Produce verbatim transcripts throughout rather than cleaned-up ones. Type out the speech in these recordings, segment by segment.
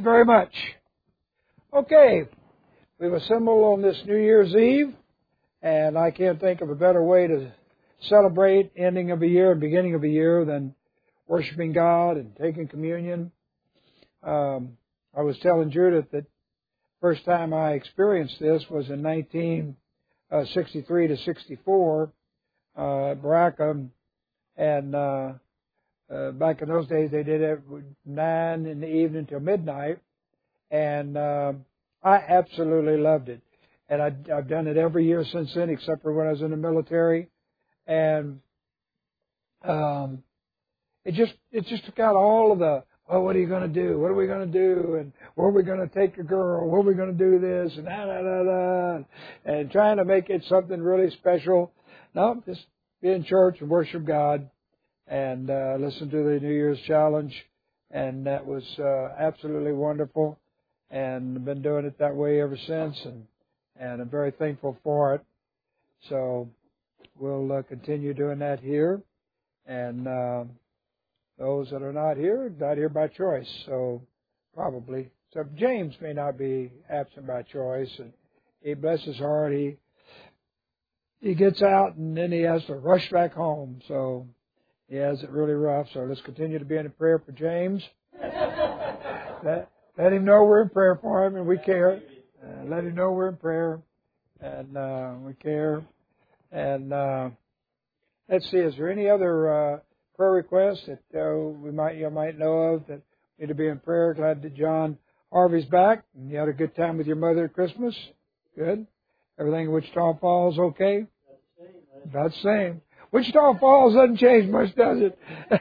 very much. Okay, we've assembled on this New Year's Eve, and I can't think of a better way to celebrate ending of a year and beginning of a year than worshiping God and taking communion. Um, I was telling Judith that first time I experienced this was in nineteen sixty-three to sixty-four uh, at Baraka, and uh, uh, back in those days they did it nine in the evening till midnight, and uh, I absolutely loved it. And I, I've done it every year since then, except for when I was in the military, and um, it just it just took out all of the, oh, what are you going to do? What are we going to do? And where are we going to take a girl? Where are we going to do this? And da da da da. And trying to make it something really special. No, just be in church and worship God and uh, listen to the New Year's challenge. And that was uh, absolutely wonderful. And I've been doing it that way ever since. And, and I'm very thankful for it. So we'll uh, continue doing that here. And uh, those that are not here, not here by choice, so probably. So James may not be absent by choice, and he, bless his heart, he he gets out and then he has to rush back home, so he has it really rough. So let's continue to be in prayer for James. let, let him know we're in prayer for him and we care. Uh, let him know we're in prayer and uh, we care. And uh, let's see, is there any other Uh, prayer requests that uh, we might you might know of that need to be in prayer? Glad that John Harvey's back and you had a good time with your mother at Christmas. Good. Everything in Wichita Falls okay? About the same. Wichita Falls doesn't change much, does it?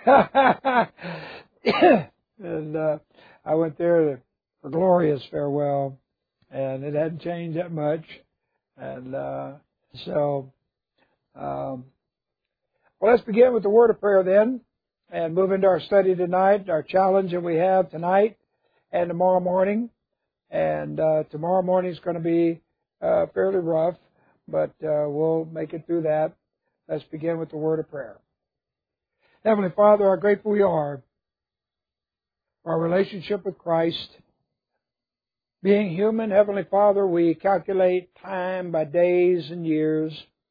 and uh, I went there for Gloria's farewell, and it hadn't changed that much. And uh, so. Um, Well, let's begin with the word of prayer then and move into our study tonight, our challenge that we have tonight and tomorrow morning. And uh, tomorrow morning is going to be uh, fairly rough, but uh, we'll make it through that. Let's begin with the word of prayer. Heavenly Father, how grateful we are for our relationship with Christ. Being human, Heavenly Father, we calculate time by days and years.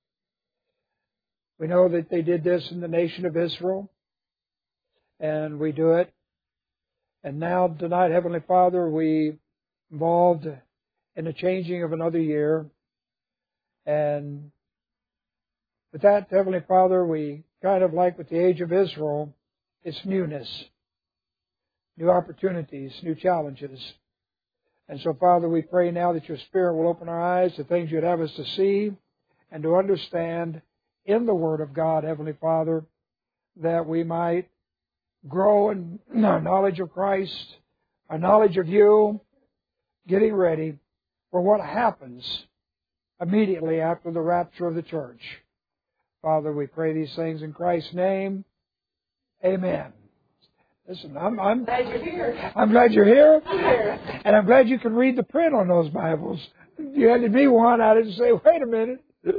We know that they did this in the nation of Israel, and we do it. And now, tonight, Heavenly Father, we involved in the changing of another year. And with that, Heavenly Father, we kind of like with the age of Israel, it's newness, new opportunities, new challenges. And so, Father, we pray now that your Spirit will open our eyes to things you'd have us to see and to understand in the Word of God, Heavenly Father, that we might grow in our knowledge of Christ, our knowledge of you, getting ready for what happens immediately after the rapture of the church. Father, we pray these things in Christ's name. Amen. Listen, I'm, I'm glad you're here. I'm glad you're here. I'm here. And I'm glad you can read the print on those Bibles. You handed me one, I didn't say, wait a minute.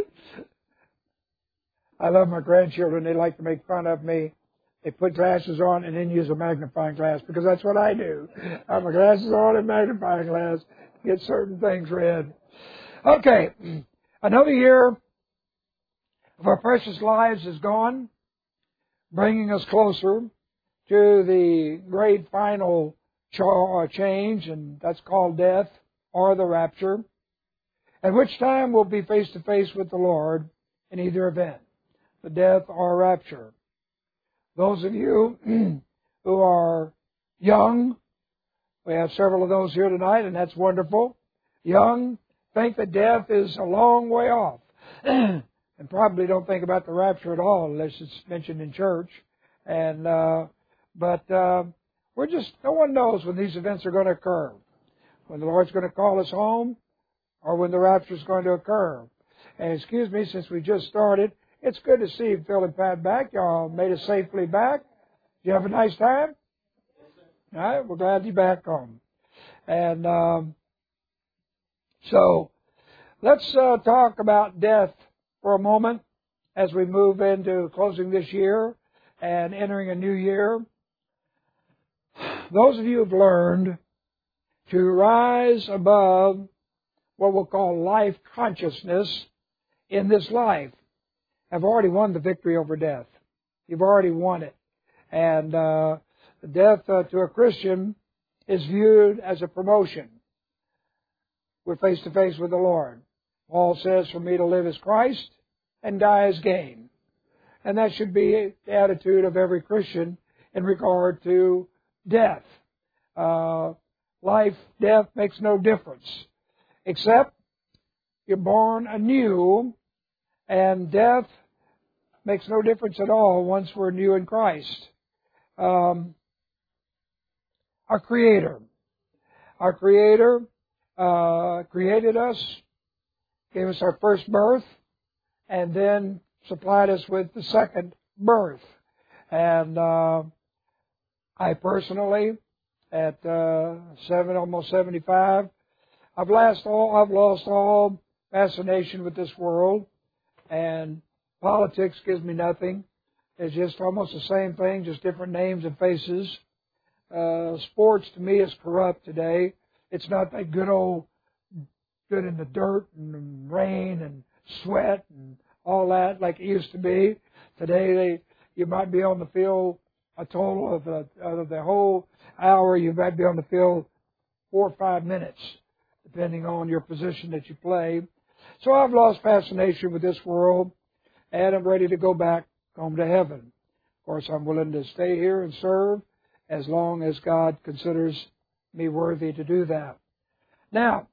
I love my grandchildren. They like to make fun of me. They put glasses on and then use a magnifying glass because that's what I do. I have my glasses on and magnifying glass to get certain things read. Okay. Another year of our precious lives is gone, bringing us closer to the great final change, and that's called death or the rapture, at which time we'll be face to face with the Lord in either event, the death or rapture. Those of you who are young, we have several of those here tonight, and that's wonderful. Young, think that death is a long way off, and probably don't think about the rapture at all unless it's mentioned in church. And uh, but uh, we're just no one knows when these events are going to occur, when the Lord's going to call us home, or when the rapture is going to occur. And excuse me, since we just started, it's good to see Phil and Pat back. Y'all made it safely back. Did you have a nice time? All right, we're glad you're back home. And um, so let's uh, talk about death for a moment as we move into closing this year and entering a new year. Those of you who have learned to rise above what we'll call life consciousness in this life, have already won the victory over death. You've already won it. And uh, death uh, to a Christian is viewed as a promotion. We're face to face with the Lord. Paul says, for me to live is Christ and die is gain. And that should be the attitude of every Christian in regard to death. Uh, life, death makes no difference, except you're born anew, and death makes no difference at all once we're new in Christ. Um, our Creator. Our Creator uh, created us, gave us our first birth, and then supplied us with the second birth. And uh, I personally, at uh, seven, almost seventy-five, I've lost all. I've lost all fascination with this world, and politics gives me nothing. It's just almost the same thing, just different names and faces. Uh, sports to me is corrupt today. It's not that good old, good in the dirt and rain and sweat and all that like it used to be. Today, they you might be on the field a total of the, of the whole hour. You might be on the field four or five minutes, depending on your position that you play. So I've lost fascination with this world, and I'm ready to go back home to heaven. Of course, I'm willing to stay here and serve as long as God considers me worthy to do that. Now,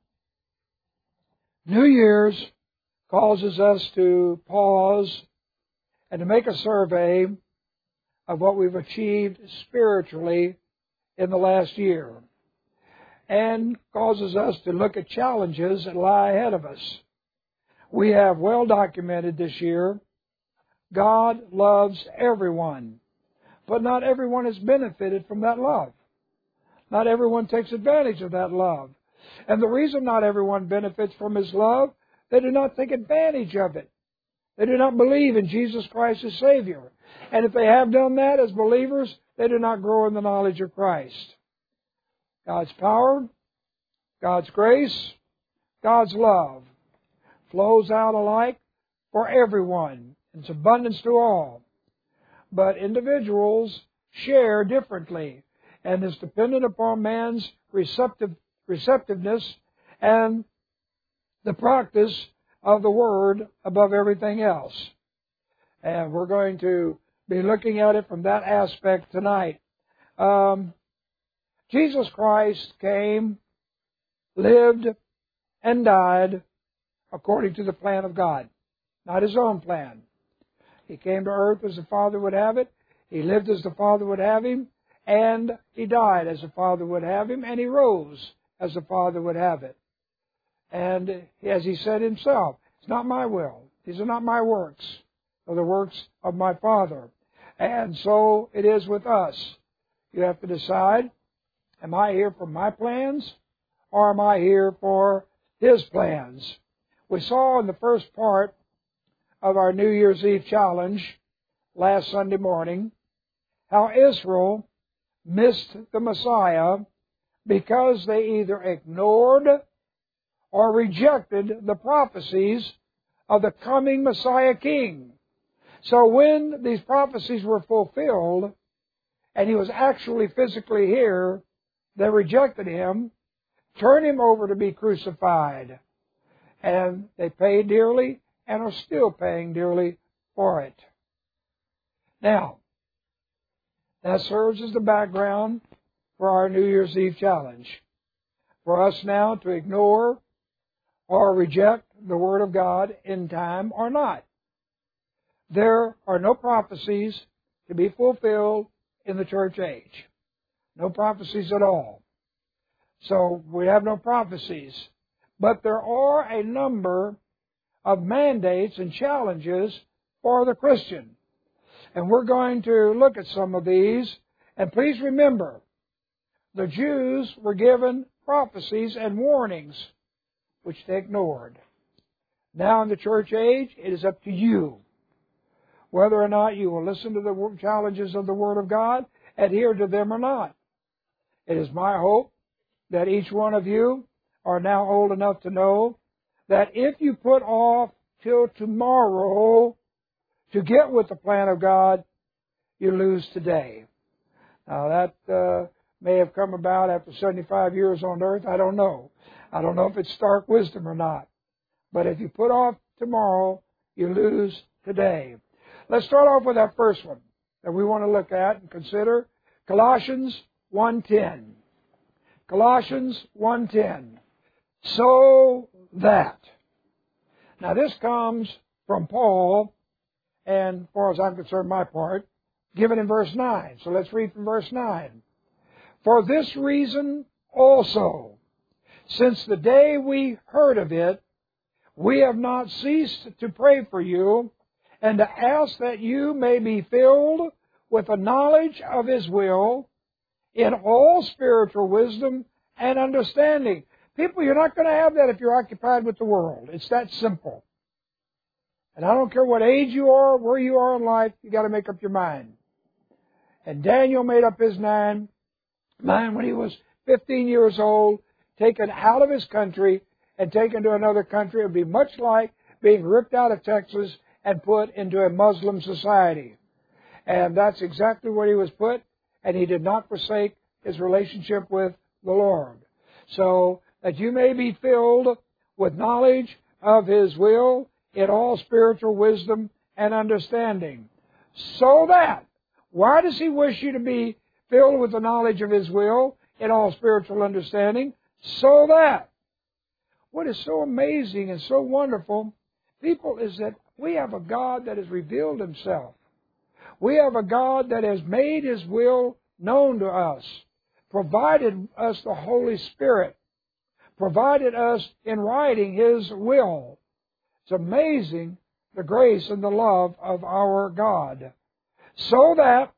New Year's causes us to pause and to make a survey of what we've achieved spiritually in the last year, and causes us to look at challenges that lie ahead of us. We have well documented this year, God loves everyone, but not everyone has benefited from that love. Not everyone takes advantage of that love. And the reason not everyone benefits from His love, they do not take advantage of it. They do not believe in Jesus Christ as Savior. And if they have done that as believers, they do not grow in the knowledge of Christ. God's power, God's grace, God's love flows out alike for everyone. It's abundance to all. But individuals share differently, and is dependent upon man's receptive, receptiveness and the practice of the Word above everything else. And we're going to be looking at it from that aspect tonight. Um, Jesus Christ came, lived, and died according to the plan of God, not His own plan. He came to earth as the Father would have it. He lived as the Father would have Him. And He died as the Father would have Him. And He rose as the Father would have it. And as He said Himself, it's not my will. These are not my works, but the works of my Father. And so it is with us. You have to decide, am I here for my plans, or am I here for His plans? We saw in the first part of our New Year's Eve challenge last Sunday morning how Israel missed the Messiah because they either ignored or rejected the prophecies of the coming Messiah King. So when these prophecies were fulfilled, and He was actually physically here, they rejected Him, turned Him over to be crucified. And they paid dearly and are still paying dearly for it. Now, that serves as the background for our New Year's Eve challenge. For us now to ignore or reject the Word of God in time or not. There are no prophecies to be fulfilled in the church age. No prophecies at all. So we have no prophecies. But there are a number of mandates and challenges for the Christian. And we're going to look at some of these. And please remember, the Jews were given prophecies and warnings, which they ignored. Now in the church age, it is up to you whether or not you will listen to the challenges of the Word of God, adhere to them or not. It is my hope that each one of you are now old enough to know that if you put off till tomorrow to get with the plan of God, you lose today. Now that uh, may have come about after seventy-five years on earth. I don't know. I don't know if it's stark wisdom or not. But if you put off tomorrow, you lose today. Let's start off with that first one that we want to look at and consider. Colossians one ten. Colossians one ten. So that. Now this comes from Paul, and as far as I'm concerned, my part, given in verse nine. So let's read from verse nine. For this reason also, since the day we heard of it, we have not ceased to pray for you and to ask that you may be filled with the knowledge of His will in all spiritual wisdom and understanding. People, you're not going to have that if you're occupied with the world. It's that simple. And I don't care what age you are, where you are in life, you got to make up your mind. And Daniel made up his mind, mind when he was fifteen years old, taken out of his country and taken to another country. It would be much like being ripped out of Texas and put into a Muslim society. And that's exactly where he was put, and he did not forsake his relationship with the Lord. So that you may be filled with knowledge of His will in all spiritual wisdom and understanding. So that, why does He wish you to be filled with the knowledge of His will in all spiritual understanding? So that, what is so amazing and so wonderful, people, is that we have a God that has revealed Himself. We have a God that has made His will known to us, provided us the Holy Spirit, provided us in writing His will. It's amazing, the grace and the love of our God. So that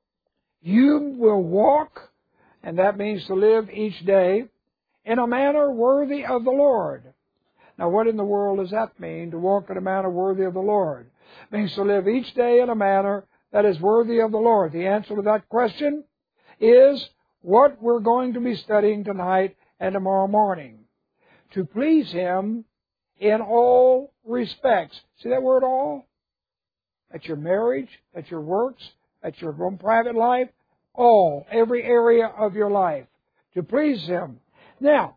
you will walk, and that means to live each day, in a manner worthy of the Lord. Now, what in the world does that mean, to walk in a manner worthy of the Lord? It means to live each day in a manner that is worthy of the Lord. The answer to that question is what we're going to be studying tonight and tomorrow morning. To please Him in all respects. See that word all? At your marriage, at your works, at your own private life, all, every area of your life. To please Him. Now,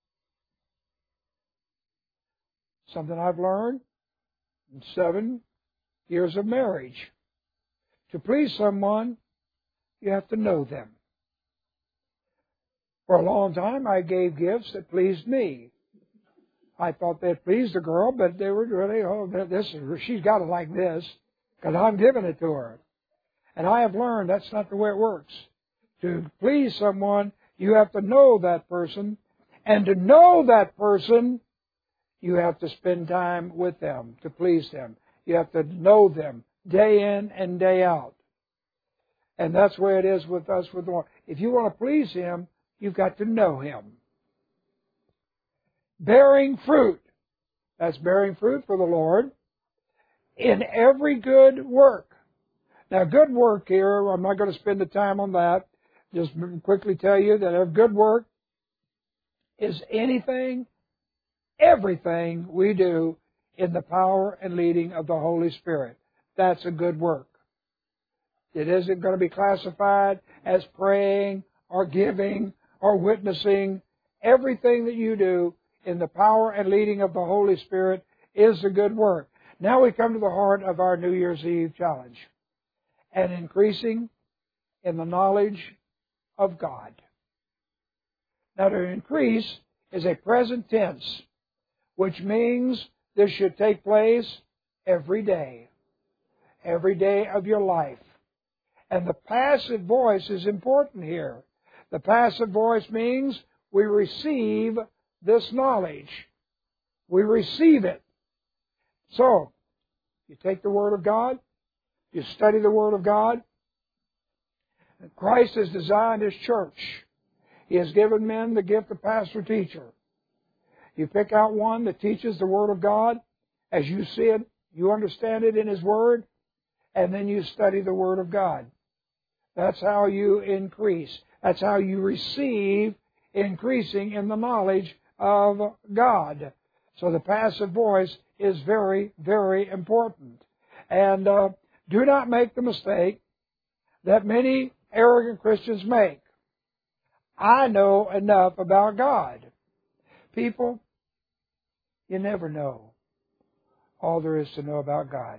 something I've learned in seven years of marriage. To please someone, you have to know them. For a long time, I gave gifts that pleased me. I thought they pleased the girl, but they were really, oh, this is, she's got it like this, because I'm giving it to her. And I have learned that's not the way it works. To please someone, you have to know that person. And to know that person, you have to spend time with them to please them. You have to know them day in and day out. And that's the way it is with us with the Lord. If you want to please Him, you've got to know Him. Bearing fruit. That's bearing fruit for the Lord in every good work. Now, good work here, I'm not going to spend the time on that. Just quickly tell you that a good work is anything, everything we do in the power and leading of the Holy Spirit. That's a good work. It isn't going to be classified as praying or giving or witnessing. Everything that you do in the power and leading of the Holy Spirit is a good work. Now we come to the heart of our New Year's Eve challenge. And increasing in the knowledge of God. Now to increase is a present tense, which means this should take place every day. Every day of your life. And the passive voice is important here. The passive voice means we receive this knowledge. We receive it. So, you take the Word of God, you study the Word of God. Christ has designed His church. He has given men the gift of pastor-teacher. You pick out one that teaches the Word of God as you see it, you understand it in His Word, and then you study the Word of God. That's how you increase. That's how you receive increasing in the knowledge of God. So the passive voice is very, very important. And uh, do not make the mistake that many arrogant Christians make. I know enough about God. People, you never know all there is to know about God.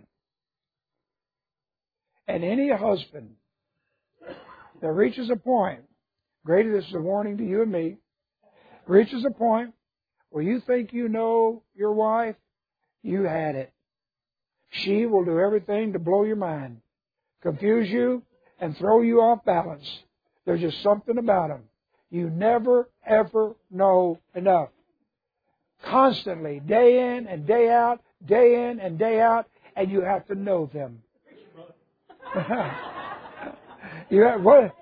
And any husband that reaches a point, Grady, this is a warning to you and me, reaches a point where you think you know your wife, you had it. She will do everything to blow your mind, confuse you, and throw you off balance. There's just something about them. You never, ever know enough. Constantly, day in and day out, day in and day out, and you have to know them. you have what?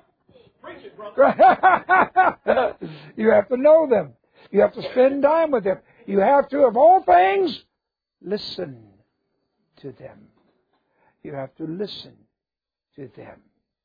You have to know them. You have to spend time with them. You have to, of all things, listen to them. You have to listen to them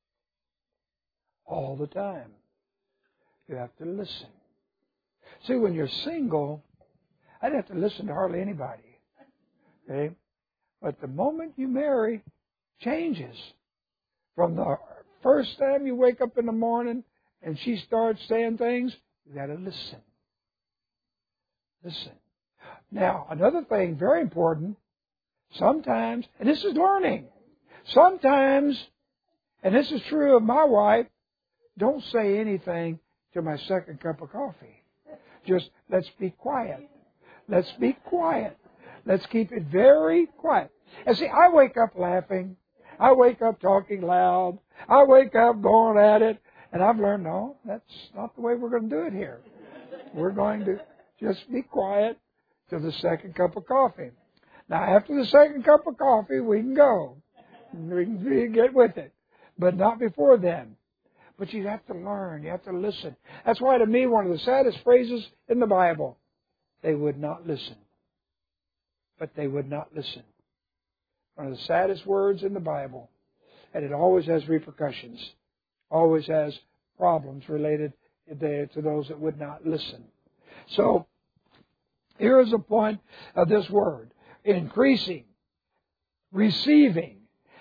all the time. You have to listen. See, when you're single, I didn't have to listen to hardly anybody. Okay? But the moment you marry, changes. From the first time you wake up in the morning and she starts saying things, you got to listen. Listen. Now, another thing, very important, sometimes, and this is learning, sometimes, and this is true of my wife, don't say anything to my second cup of coffee. Just, let's be quiet. Let's be quiet. Let's keep it very quiet. And see, I wake up laughing. I wake up talking loud. I wake up going at it. And I've learned, no, that's not the way we're going to do it here. We're going to just be quiet till the second cup of coffee. Now, after the second cup of coffee, we can go. We can get with it. But not before then. But you have to learn. You have to listen. That's why, to me, one of the saddest phrases in the Bible, they would not listen. But they would not listen. One of the saddest words in the Bible. And it always has repercussions. Always has problems related to those that would not listen. So, here is the point of this word. Increasing. Receiving.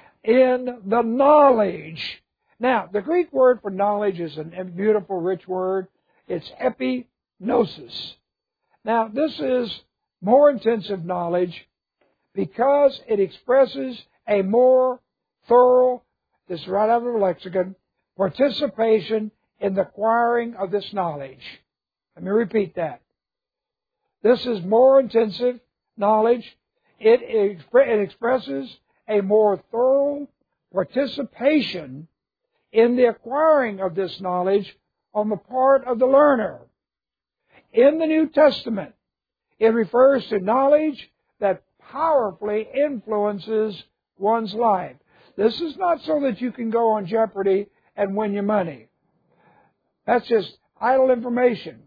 In the knowledge. Now, the Greek word for knowledge is a beautiful, rich word. It's epignosis. Now, this is more intensive knowledge because it expresses a more thorough, this is right out of the lexicon, participation in the acquiring of this knowledge. Let me repeat that. This is more intensive knowledge. It, expre- it expresses a more thorough participation in the acquiring of this knowledge on the part of the learner. In the New Testament, it refers to knowledge that powerfully influences one's life. This is not so that you can go on Jeopardy and win your money. That's just idle information.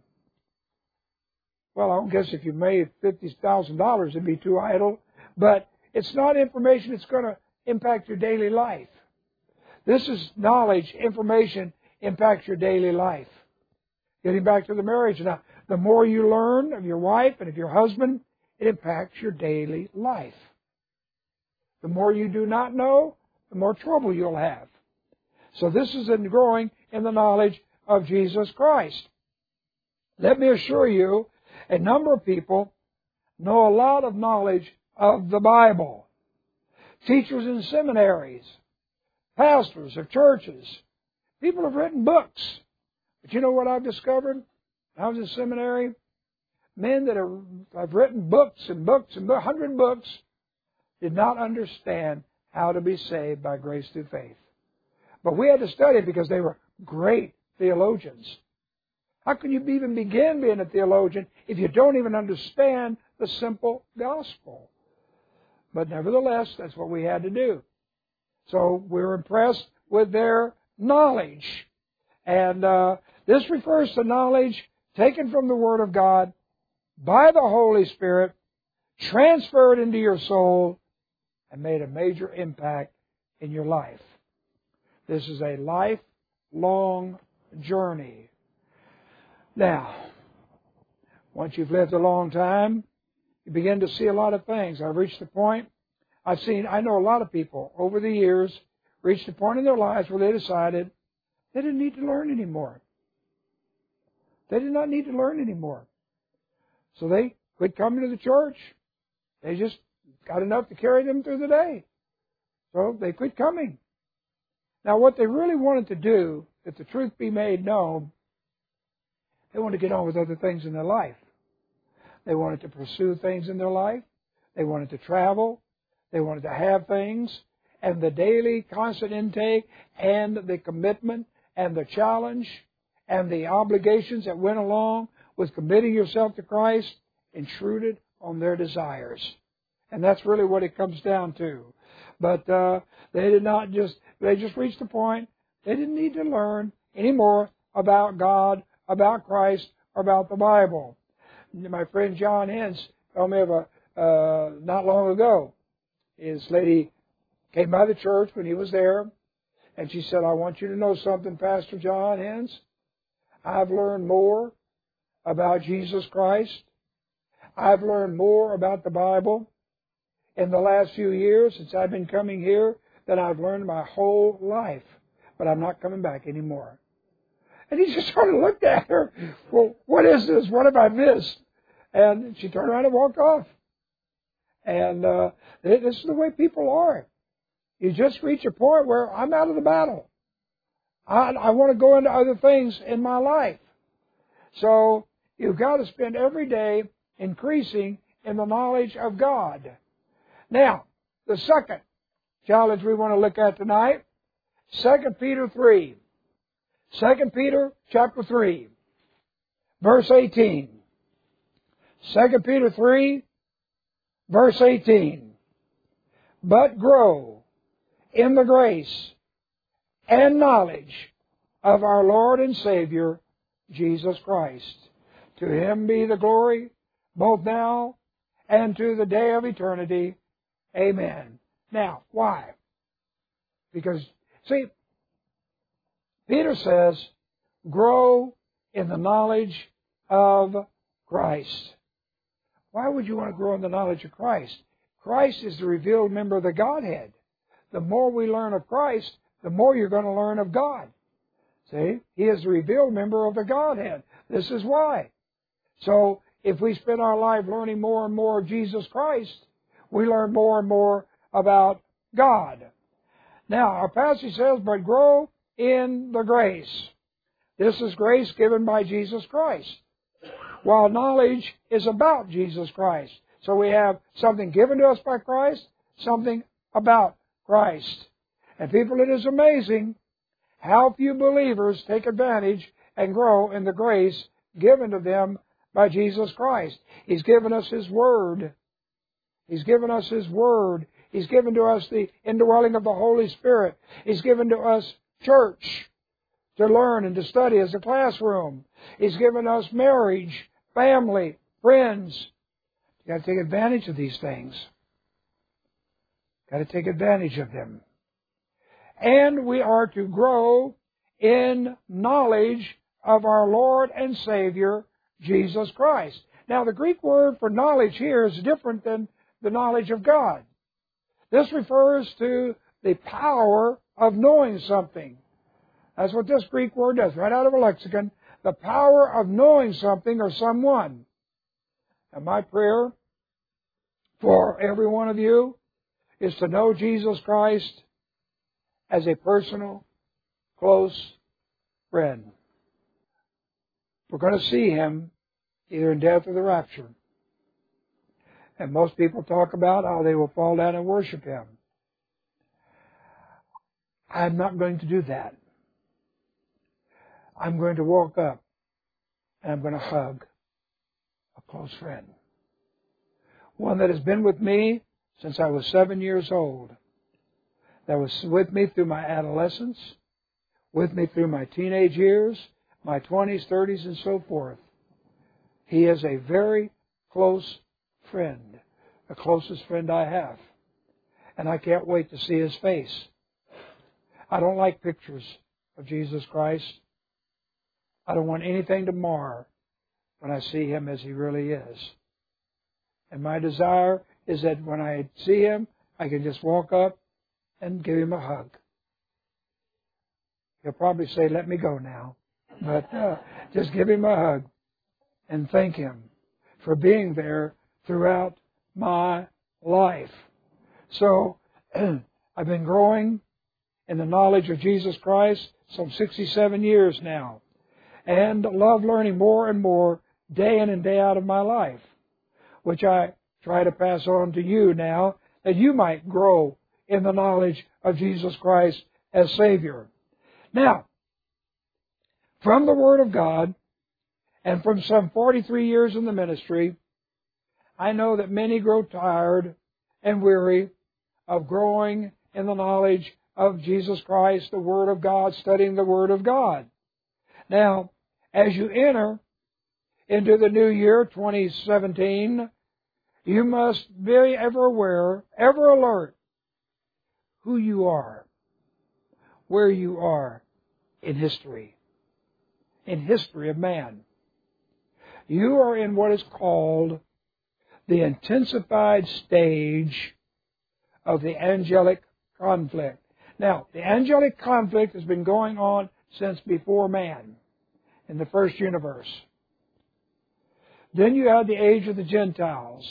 Well, I don't guess if you made fifty thousand dollars, it'd be too idle. But it's not information that's going to impact your daily life. This is knowledge, information impacts your daily life. Getting back to the marriage now, the more you learn of your wife and of your husband, it impacts your daily life. The more you do not know, the more trouble you'll have. So this is in growing in the knowledge of Jesus Christ. Let me assure you, a number of people know a lot of knowledge of the Bible. Teachers in seminaries, pastors of churches, people have written books. But you know what I've discovered? I was in seminary. Men that have, have written books and books and a hundred books did not understand how to be saved by grace through faith. But we had to study it because they were great theologians. How can you even begin being a theologian if you don't even understand the simple gospel? But nevertheless, that's what we had to do. So we were impressed with their knowledge. And uh, this refers to knowledge taken from the Word of God by the Holy Spirit, transferred into your soul, and made a major impact in your life. This is a lifelong journey. Now, once you've lived a long time, you begin to see a lot of things. I've reached the point, I've seen, I know a lot of people over the years reached a point in their lives where they decided they didn't need to learn anymore. They did not need to learn anymore. So they quit coming to the church. They just got enough to carry them through the day. So they quit coming. Now what they really wanted to do, if the truth be made known, they wanted to get on with other things in their life. They wanted to pursue things in their life. They wanted to travel. They wanted to have things. And the daily constant intake and the commitment and the challenge and the obligations that went along with committing yourself to Christ intruded on their desires. And that's really what it comes down to. But uh, they did not just, they just reached the point, they didn't need to learn anymore about God, about Christ, or about the Bible. My friend John Hens told me of a, uh, not long ago, his lady came by the church when he was there, and she said, I want you to know something, Pastor John Hens. I've learned more about Jesus Christ. I've learned more about the Bible in the last few years since I've been coming here than I've learned my whole life. But I'm not coming back anymore. And he just sort of looked at her. Well, what is this? What have I missed? And she turned around and walked off. And uh, this is the way people are. You just reach a point where I'm out of the battle. I, I want to go into other things in my life. So you've got to spend every day increasing in the knowledge of God. Now, the second challenge we want to look at tonight, Second Peter three. Second Peter chapter three, verse eighteen. Second Peter three, verse eighteen. But grow in the grace and knowledge of our Lord and Savior, Jesus Christ. To Him be the glory, both now and to the day of eternity. Amen. Now, why? Because, see, Peter says, grow in the knowledge of Christ. Why would you want to grow in the knowledge of Christ? Christ is the revealed member of the Godhead. The more we learn of Christ, the more you're going to learn of God. See? He is the revealed member of the Godhead. This is why. So, if we spend our life learning more and more of Jesus Christ, we learn more and more about God. Now, our passage says, but grow in the grace. This is grace given by Jesus Christ. While knowledge is about Jesus Christ. So we have something given to us by Christ, something about Christ. And people, it is amazing how few believers take advantage and grow in the grace given to them by Jesus Christ. He's given us His Word. He's given us His Word. He's given to us the indwelling of the Holy Spirit. He's given to us church to learn and to study as a classroom. He's given us marriage, family, friends. You've got to take advantage of these things. Got to take advantage of them. And we are to grow in knowledge of our Lord and Savior, Jesus Christ. Now, the Greek word for knowledge here is different than the knowledge of God. This refers to the power of knowing something. That's what this Greek word does, right out of a lexicon. The power of knowing something or someone. And my prayer for every one of you is to know Jesus Christ as a personal, close friend. We're going to see Him either in death or the rapture. And most people talk about how they will fall down and worship Him. I'm not going to do that. I'm going to walk up and I'm going to hug a close friend. One that has been with me since I was seven years old. That was with me through my adolescence, with me through my teenage years, my twenties, thirties, and so forth. He is a very close friend, the closest friend I have. And I can't wait to see His face. I don't like pictures of Jesus Christ. I don't want anything to mar when I see Him as He really is. And my desire is that when I see Him, I can just walk up and give Him a hug. He'll probably say, let me go now. But uh, just give Him a hug and thank Him for being there throughout my life. So, I've been growing in the knowledge of Jesus Christ some sixty-seven years now. And love learning more and more day in and day out of my life, which I try to pass on to you now, that you might grow in the knowledge of Jesus Christ as Savior. Now, from the Word of God, and from some forty-three years in the ministry, I know that many grow tired and weary of growing in the knowledge of Jesus Christ, the Word of God, studying the Word of God. Now, as you enter into the new year, twenty seventeen, you must be ever aware, ever alert, who you are, where you are in history, in history of man. You are in what is called the intensified stage of the angelic conflict. Now, the angelic conflict has been going on since before man, in the first universe. Then you had the age of the Gentiles,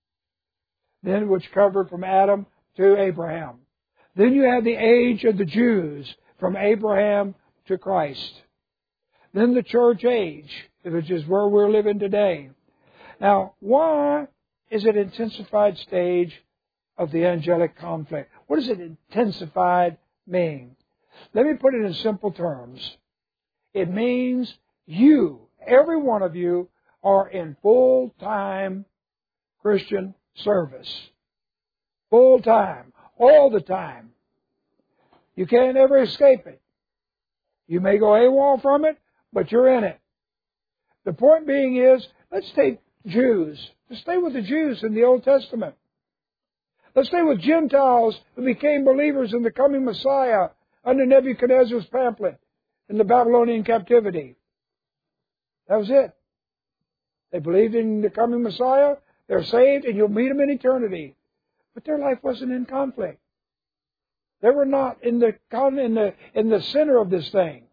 then which covered from Adam to Abraham. Then you had the age of the Jews, from Abraham to Christ. Then the church age, which is where we're living today. Now, why is it intensified stage of the angelic conflict? What does it intensified mean? Let me put it in simple terms. It means you, every one of you, are in full-time Christian service. Full-time. All the time. You can't ever escape it. You may go AWOL from it, but you're in it. The point being is, let's take Jews. Let's stay with the Jews in the Old Testament. Let's stay with Gentiles who became believers in the coming Messiah under Nebuchadnezzar's pamphlet in the Babylonian captivity. That was it. They believed in the coming Messiah. They're saved, and you'll meet them in eternity. But their life wasn't in conflict. They were not in the in the in the center of this thing.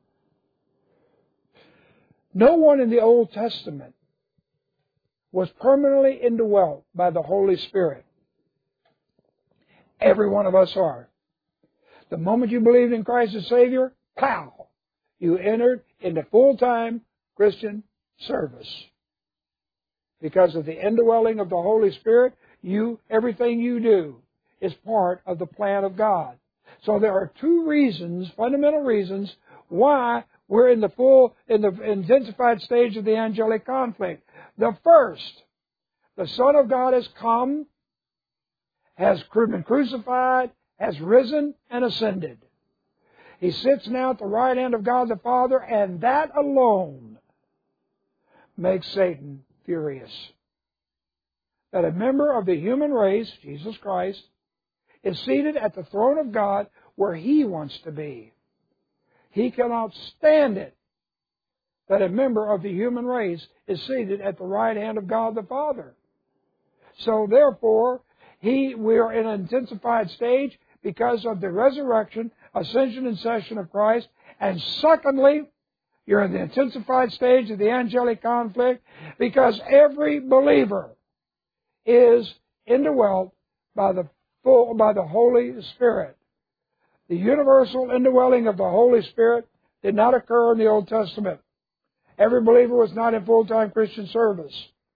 No one in the Old Testament was permanently indwelt by the Holy Spirit. Every one of us are. The moment you believed in Christ as Savior, pow, you entered into full-time Christian service. Because of the indwelling of the Holy Spirit, you, everything you do is part of the plan of God. So there are two reasons, fundamental reasons, why we're in the full, in the intensified stage of the angelic conflict. The first, the Son of God has come, has been crucified, has risen and ascended. He sits now at the right hand of God the Father, and that alone makes Satan furious. That a member of the human race, Jesus Christ, is seated at the throne of God where He wants to be. He cannot stand it that a member of the human race is seated at the right hand of God the Father. So therefore, he, we are in an intensified stage because of the resurrection, ascension, and session of Christ. And secondly, you're in the intensified stage of the angelic conflict because every believer is indwelt by the full, by the Holy Spirit. The universal indwelling of the Holy Spirit did not occur in the Old Testament. Every believer was not in full-time Christian service.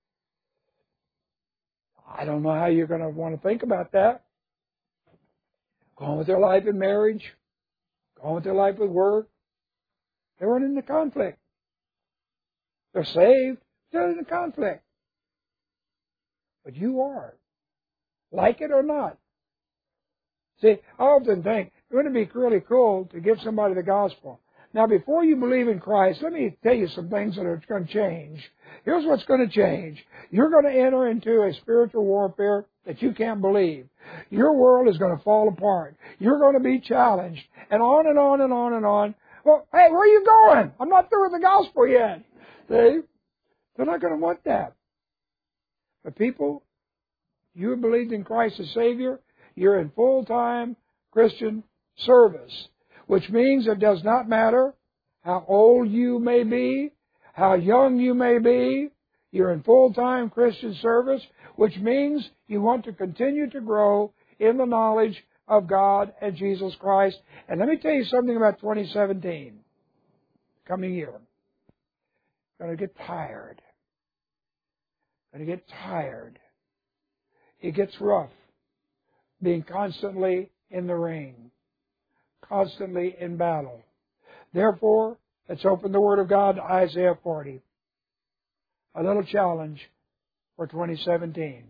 I don't know how you're going to want to think about that. Go on with their life in marriage. Go on with their life with work. They weren't in the conflict. They're saved. They're in the conflict. But you are. Like it or not. See, I often think, wouldn't it be really cool to give somebody the gospel? Now, before you believe in Christ, let me tell you some things that are going to change. Here's what's going to change. You're going to enter into a spiritual warfare that you can't believe. Your world is going to fall apart. You're going to be challenged. And on and on and on and on. Well, hey, where are you going? I'm not through with the gospel yet. See? They're not going to want that. But people, you have believed in Christ as Savior, you're in full-time Christian service, which means it does not matter how old you may be, how young you may be, you're in full-time Christian service, which means you want to continue to grow in the knowledge of God and Jesus Christ. And let me tell you something about twenty seventeen, coming year. Going to get tired. Going to get tired. It gets rough being constantly in the ring, constantly in battle. Therefore, let's open the Word of God to Isaiah forty. A little challenge for twenty seventeen.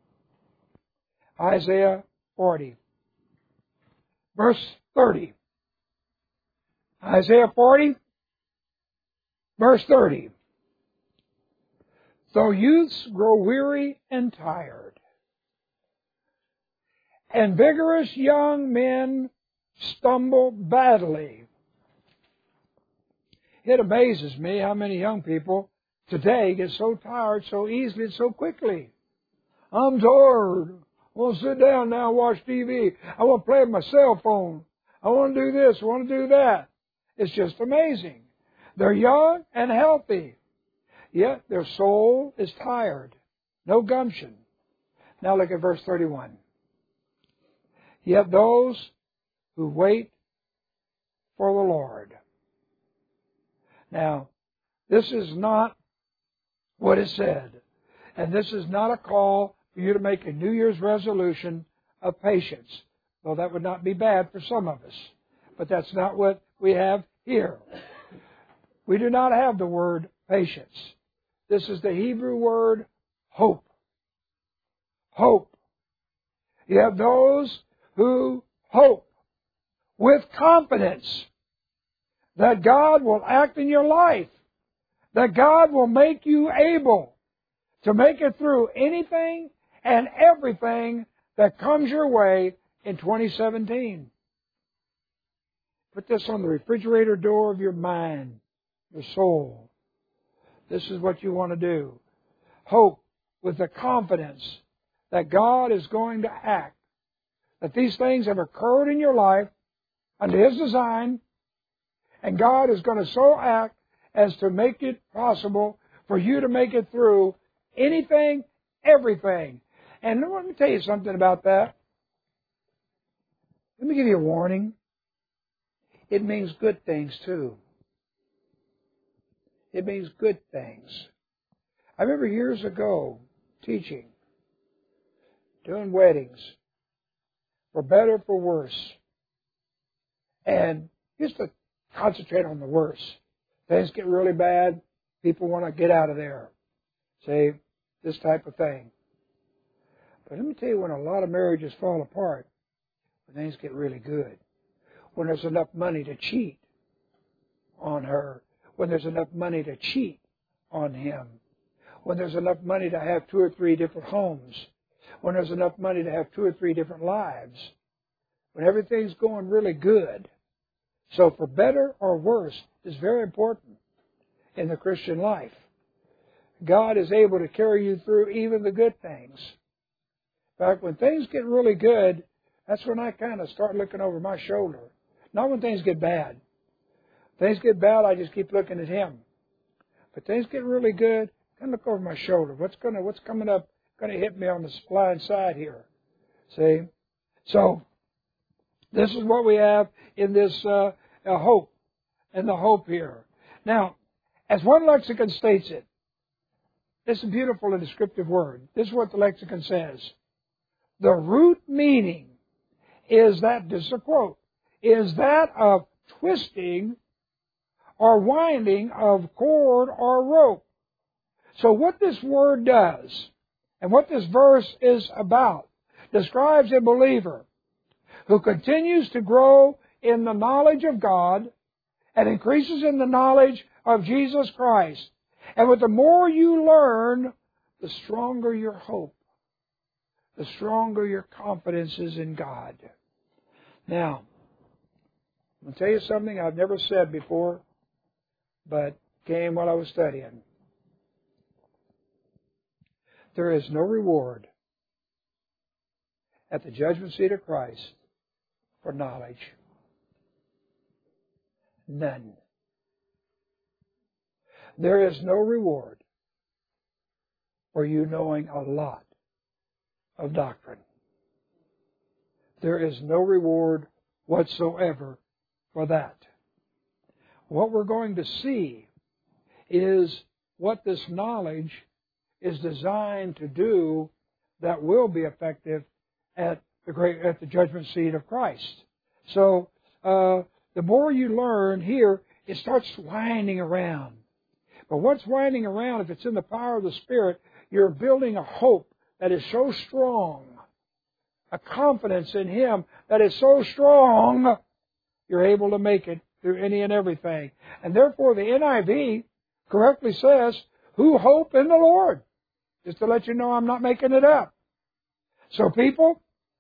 Isaiah forty. Verse thirty. Isaiah forty, verse thirty. Though youths grow weary and tired, and vigorous young men stumble badly. It amazes me how many young people today get so tired so easily and so quickly. I'm tired. I want to sit down now and watch T V. I want to play with my cell phone. I want to do this. I want to do that. It's just amazing. They're young and healthy, yet their soul is tired. No gumption. Now look at verse thirty-one. Yet those who wait for the Lord. Now, this is not what is said. And this is not a call for you to make a New Year's resolution of patience, though that would not be bad for some of us. But that's not what we have here. We do not have the word patience. This is the Hebrew word hope. Hope. You have those who hope with confidence that God will act in your life, that God will make you able to make it through anything and everything that comes your way in twenty seventeen. Put this on the refrigerator door of your mind, your soul. This is what you want to do. Hope with the confidence that God is going to act, that these things have occurred in your life under His design, and God is going to so act as to make it possible for you to make it through anything, everything. And let me tell you something about that. Let me give you a warning. It means good things too. It means good things. I remember years ago teaching, doing weddings, for better, for worse. And used to concentrate on the worst. Things get really bad, people want to get out of there. Say, this type of thing. But let me tell you when a lot of marriages fall apart, when things get really good. When there's enough money to cheat on her. When there's enough money to cheat on him. When there's enough money to have two or three different homes. When there's enough money to have two or three different lives. When everything's going really good. So for better or worse is very important in the Christian life. God is able to carry you through even the good things. In fact, when things get really good, that's when I kind of start looking over my shoulder. Not when things get bad. Things get bad, I just keep looking at Him. But things get really good, I kind of look over my shoulder. What's going to, what's coming up, going to hit me on the blind side here? See? So, this is what we have in this uh, uh, hope, and the hope here. Now, as one lexicon states it, this is a beautiful and descriptive word. This is what the lexicon says. The root meaning is that, this is a quote, is that of twisting or winding of cord or rope. So what this word does, and what this verse is about, describes a believer who continues to grow in the knowledge of God and increases in the knowledge of Jesus Christ. And with the more you learn, the stronger your hope, the stronger your confidence is in God. Now, I'm going to tell you something I've never said before, but came while I was studying. There is no reward at the judgment seat of Christ for knowledge. None. There is no reward for you knowing a lot of doctrine. There is no reward whatsoever for that. What we're going to see is what this knowledge is designed to do that will be effective at the great at the judgment seat of Christ. So uh, the more you learn here, it starts winding around. But what's winding around, if it's in the power of the Spirit, you're building a hope that is so strong, a confidence in Him that is so strong, you're able to make it through any and everything. And therefore the N I V correctly says, who hope in the Lord. Just to let you know I'm not making it up. So people,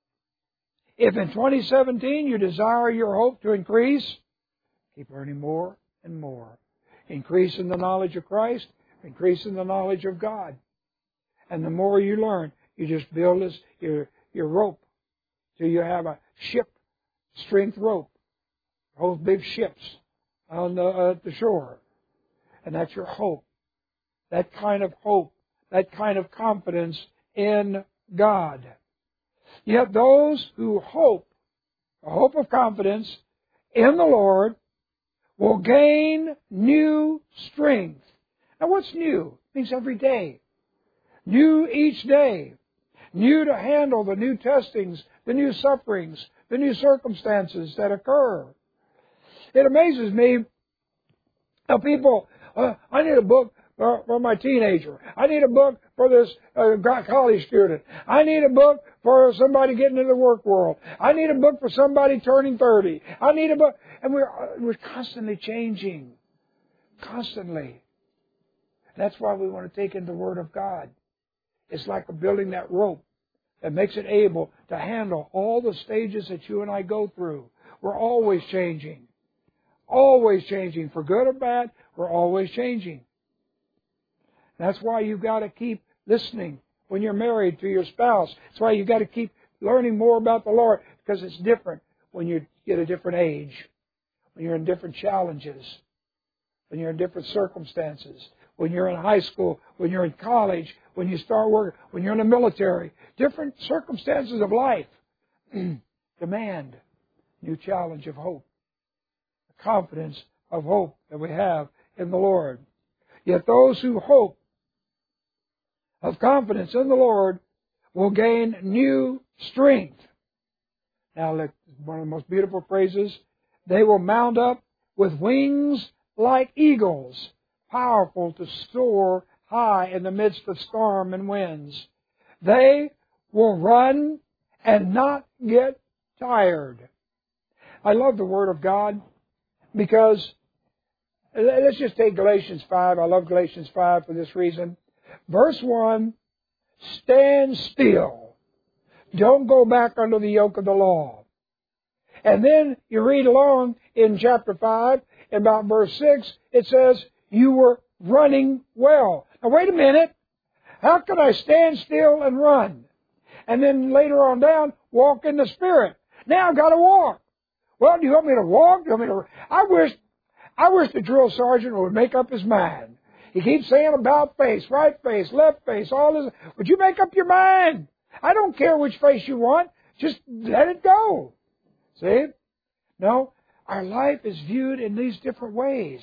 if in twenty seventeen you desire your hope to increase, keep learning more and more. Increase in the knowledge of Christ, increase in the knowledge of God. And the more you learn, you just build this, your, your rope till you have a ship strength rope. Those big ships on the, uh, the shore. And that's your hope. That kind of hope, that kind of confidence in God. Yet those who hope, a hope of confidence in the Lord, will gain new strength. Now what's new? It means every day. New each day. New to handle the new testings, the new sufferings, the new circumstances that occur. It amazes me how people, uh, I need a book for, for my teenager. I need a book for this uh, college student. I need a book for somebody getting into the work world. I need a book for somebody turning thirty. I need a book. And we're, we're constantly changing. Constantly. That's why we want to take in the Word of God. It's like building that rope that makes it able to handle all the stages that you and I go through. We're always changing. Always changing. For good or bad, we're always changing. That's why you've got to keep listening when you're married to your spouse. That's why you've got to keep learning more about the Lord, because it's different when you get a different age, when you're in different challenges, when you're in different circumstances, when you're in high school, when you're in college, when you start working, when you're in the military. Different circumstances of life demand new challenge of hope, the confidence of hope that we have in the Lord. Yet those who hope of confidence in the Lord will gain new strength. Now, look, one of the most beautiful phrases. They will mount up with wings like eagles, powerful to soar high in the midst of storm and winds. They will run and not get tired. I love the Word of God because, let's just take Galatians five. I love Galatians five for this reason. Verse one, stand still. Don't go back under the yoke of the law. And then you read along in chapter five, in about verse six, it says, you were running well. Now wait a minute. How can I stand still and run? And then later on down, walk in the Spirit. Now I've got to walk. Well, do you want me to walk? Do you want me to... I wish, I wish the drill sergeant would make up his mind. He keeps saying about face, right face, left face, all this. Would you make up your mind? I don't care which face you want. Just let it go. See? No, our life is viewed in these different ways.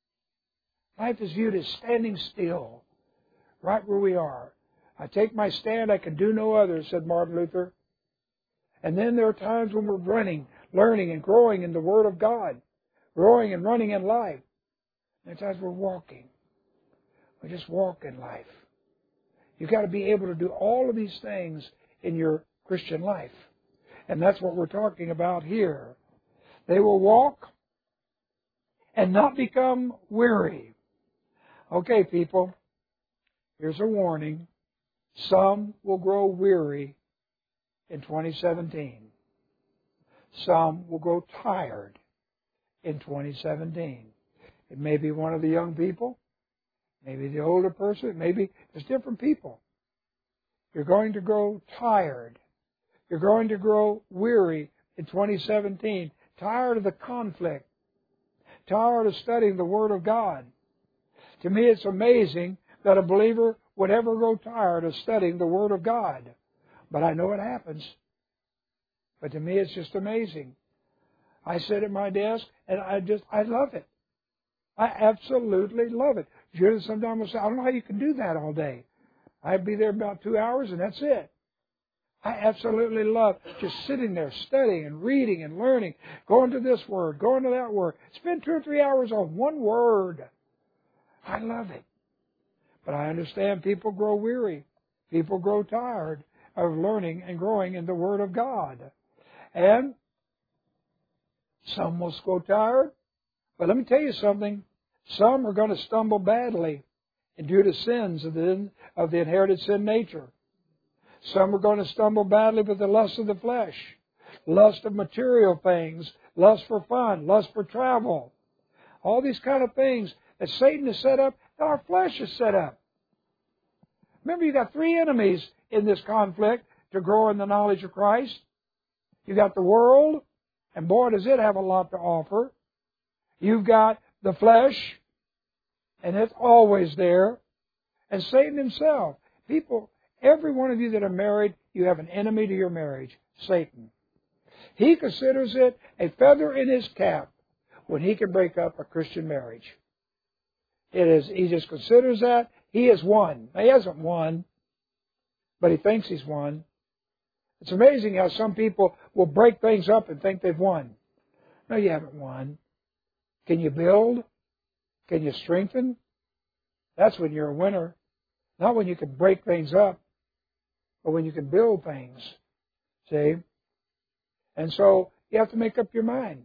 Life is viewed as standing still, right where we are. I take my stand, I can do no other, said Martin Luther. And then there are times when we're running, learning and growing in the Word of God, growing and running in life. There are times we're walking. We just walk in life. You've got to be able to do all of these things in your Christian life. And that's what we're talking about here. They will walk and not become weary. Okay, people, here's a warning. Some will grow weary in twenty seventeen. Some will grow tired in twenty seventeen. It may be one of the young people, maybe the older person, maybe there's different people. You're going to grow tired. You're going to grow weary in twenty seventeen, tired of the conflict, tired of studying the Word of God. To me, it's amazing that a believer would ever grow tired of studying the Word of God. But I know it happens. But to me, it's just amazing. I sit at my desk, and I just, I love it. I absolutely love it. Judith sometimes will say, I don't know how you can do that all day. I'd be there about two hours, and that's it. I absolutely love just sitting there studying and reading and learning, going to this word, going to that word. Spend two or three hours on one word. I love it. But I understand people grow weary. People grow tired of learning and growing in the Word of God. And some will grow tired. But let me tell you something. Some are going to stumble badly due to sins of the, of the inherited sin nature. Some are going to stumble badly with the lust of the flesh, lust of material things, lust for fun, lust for travel. All these kind of things that Satan has set up, that our flesh has set up. Remember, you got three enemies in this conflict to grow in the knowledge of Christ. You got the world, and boy, does it have a lot to offer. You've got the flesh, and it's always there. And Satan himself. People, every one of you that are married, you have an enemy to your marriage, Satan. He considers it a feather in his cap when he can break up a Christian marriage. It is, he just considers that he has won. Now, he hasn't won, but he thinks he's won. It's amazing how some people will break things up and think they've won. No, you haven't won. Can you build? Can you strengthen? That's when you're a winner. Not when you can break things up, but when you can build things. See? And so you have to make up your mind.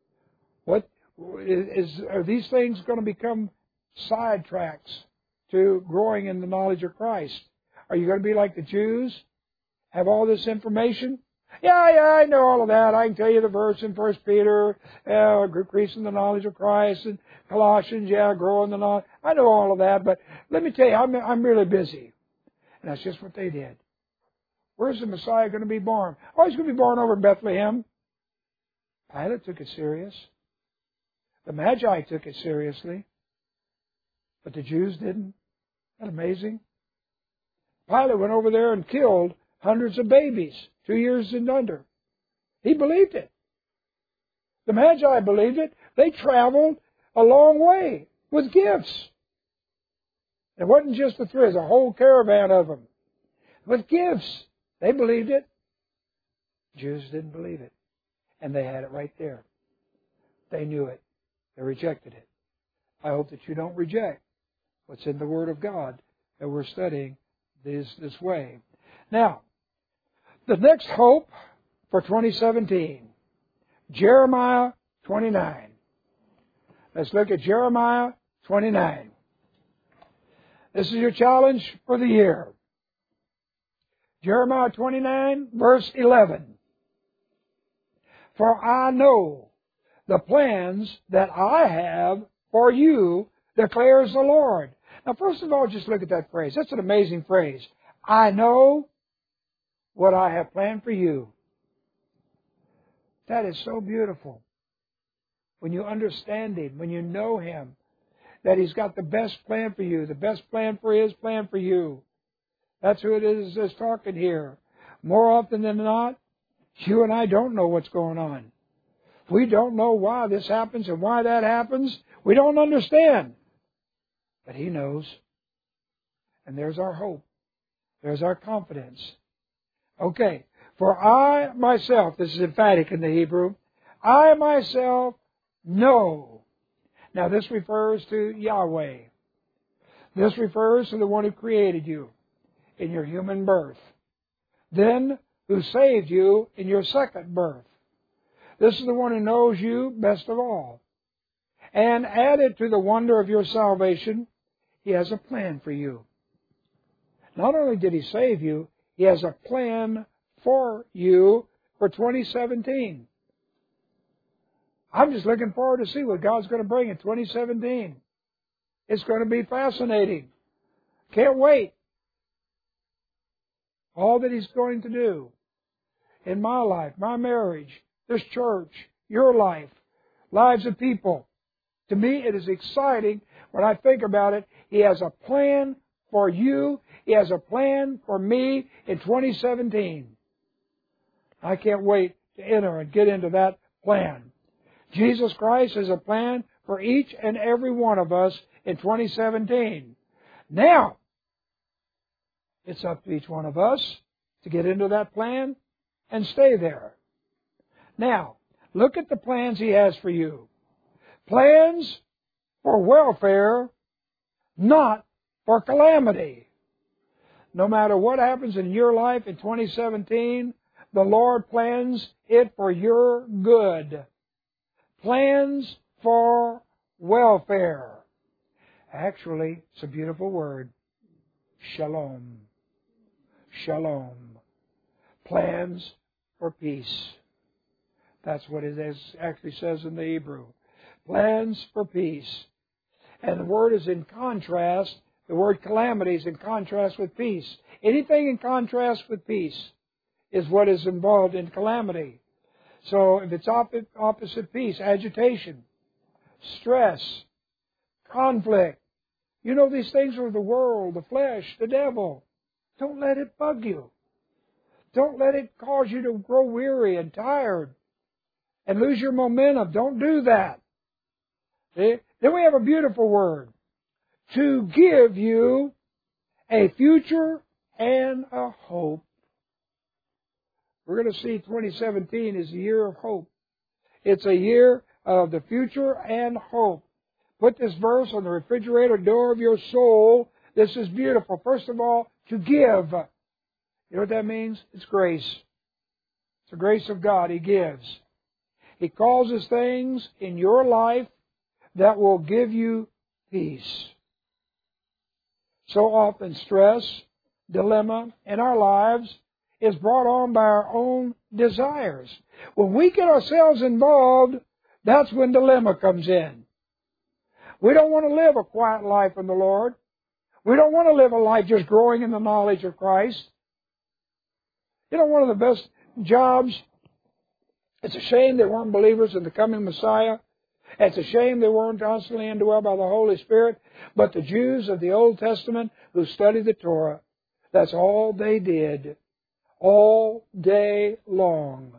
What is, are these things going to become sidetracks to growing in the knowledge of Christ? Are you going to be like the Jews? Have all this information? Yeah, yeah, I know all of that. I can tell you the verse in First Peter, uh, increase in the knowledge of Christ, and Colossians, yeah, grow in the knowledge. I know all of that, but let me tell you, I'm, I'm really busy. And that's just what they did. Where's the Messiah going to be born? Oh, he's going to be born over in Bethlehem. Pilate took it serious. The Magi took it seriously. But the Jews didn't. Isn't that amazing? Pilate went over there and killed hundreds of babies, two years and under. He believed it. The Magi believed it. They traveled a long way with gifts. It wasn't just the three, it was a whole caravan of them with gifts. They believed it. Jews didn't believe it. And they had it right there. They knew it. They rejected it. I hope that you don't reject what's in the Word of God that we're studying this, this way. Now, the next hope for twenty seventeen, Jeremiah twenty-nine. Let's look at Jeremiah twenty-nine. This is your challenge for the year. Jeremiah twenty-nine, verse eleven. For I know the plans that I have for you, declares the Lord. Now, first of all, just look at that phrase. That's an amazing phrase. I know what I have planned for you. That is so beautiful. When you understand Him, when you know Him, that He's got the best plan for you, the best plan for His plan for you. That's who it is that's talking here. More often than not, you and I don't know what's going on. We don't know why this happens and why that happens. We don't understand. But He knows. And there's our hope. There's our confidence. Okay. For I myself, this is emphatic in the Hebrew, I myself know. Now this refers to Yahweh. This refers to the one who created you in your human birth. Then who saved you in your second birth. This is the one who knows you best of all. And added to the wonder of your salvation, He has a plan for you. Not only did He save you, He has a plan for you for twenty seventeen. I'm just looking forward to see what God's going to bring in twenty seventeen. It's going to be fascinating. Can't wait. All that He's going to do in my life, my marriage, this church, your life, lives of people. To me, it is exciting when I think about it. He has a plan for you. He has a plan for me in twenty seventeen. I can't wait to enter and get into that plan. Jesus Christ has a plan for each and every one of us in twenty seventeen. Now, it's up to each one of us to get into that plan and stay there. Now, look at the plans He has for you. Plans for welfare, not for calamity. No matter what happens in your life in twenty seventeen, the Lord plans it for your good. Plans for welfare. Actually, it's a beautiful word. Shalom. Shalom. Plans for peace. That's what it is, actually says in the Hebrew. Plans for peace. And the word is in contrast. The word calamity is in contrast with peace. Anything in contrast with peace is what is involved in calamity. So if it's opposite, opposite peace, agitation, stress, conflict, you know these things are the world, the flesh, the devil. Don't let it bug you. Don't let it cause you to grow weary and tired and lose your momentum. Don't do that. See? Then we have a beautiful word. To give you a future and a hope. We're going to see twenty seventeen is a year of hope. It's a year of the future and hope. Put this verse on the refrigerator door of your soul. This is beautiful. First of all, to give. You know what that means? It's grace. It's the grace of God He gives. He causes things in your life that will give you peace. So often stress, dilemma in our lives is brought on by our own desires. When we get ourselves involved, that's when dilemma comes in. We don't want to live a quiet life in the Lord. We don't want to live a life just growing in the knowledge of Christ. You know, one of the best jobs, it's a shame they weren't believers in the coming Messiah. It's a shame they weren't constantly indwelled by the Holy Spirit. But the Jews of the Old Testament who studied the Torah, that's all they did. All day long.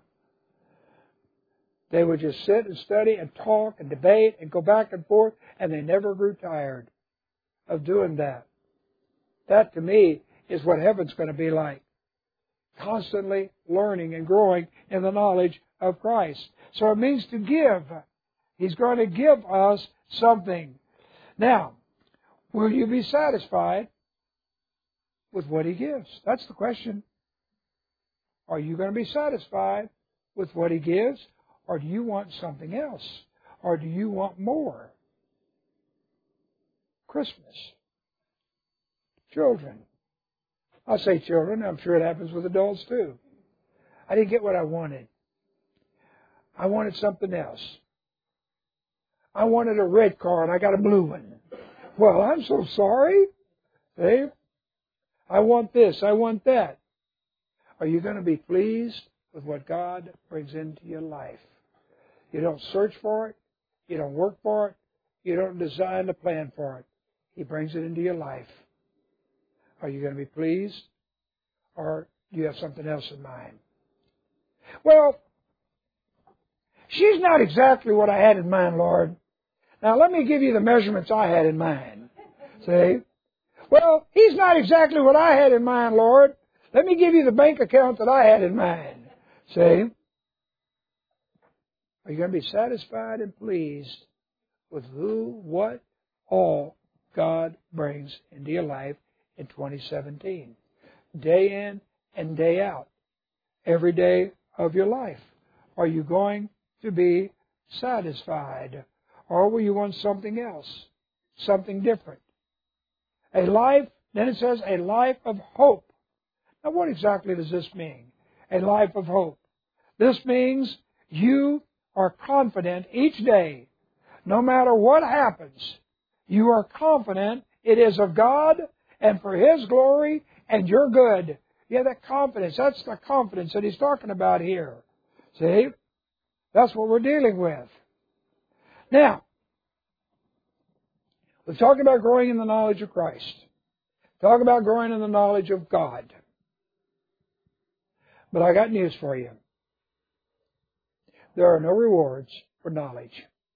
They would just sit and study and talk and debate and go back and forth, and they never grew tired of doing that. That, to me, is what heaven's going to be like. Constantly learning and growing in the knowledge of Christ. So it means to give. He's going to give us something. Now, will you be satisfied with what He gives? That's the question. Are you going to be satisfied with what He gives? Or do you want something else? Or do you want more? Christmas. Children. I say children. I'm sure it happens with adults too. I didn't get what I wanted. I wanted something else. I wanted a red car and I got a blue one. Well, I'm so sorry. See? I want this. I want that. Are you going to be pleased with what God brings into your life? You don't search for it. You don't work for it. You don't design a plan for it. He brings it into your life. Are you going to be pleased? Or do you have something else in mind? Well, she's not exactly what I had in mind, Lord. Now, let me give you the measurements I had in mind. See? Well, he's not exactly what I had in mind, Lord. Let me give you the bank account that I had in mind. See? Are you going to be satisfied and pleased with who, what, all God brings into your life in twenty seventeen? Day in and day out. Every day of your life. Are you going to be satisfied? Or will you want something else? Something different? A life, then it says, a life of hope. Now, what exactly does this mean? A life of hope. This means you are confident each day, no matter what happens, you are confident it is of God and for His glory and your good. You have that confidence. That's the confidence that He's talking about here. See? That's what we're dealing with. Now, we've talked about growing in the knowledge of Christ. Talk about growing in the knowledge of God. But I got news for you. There are no rewards for knowledge.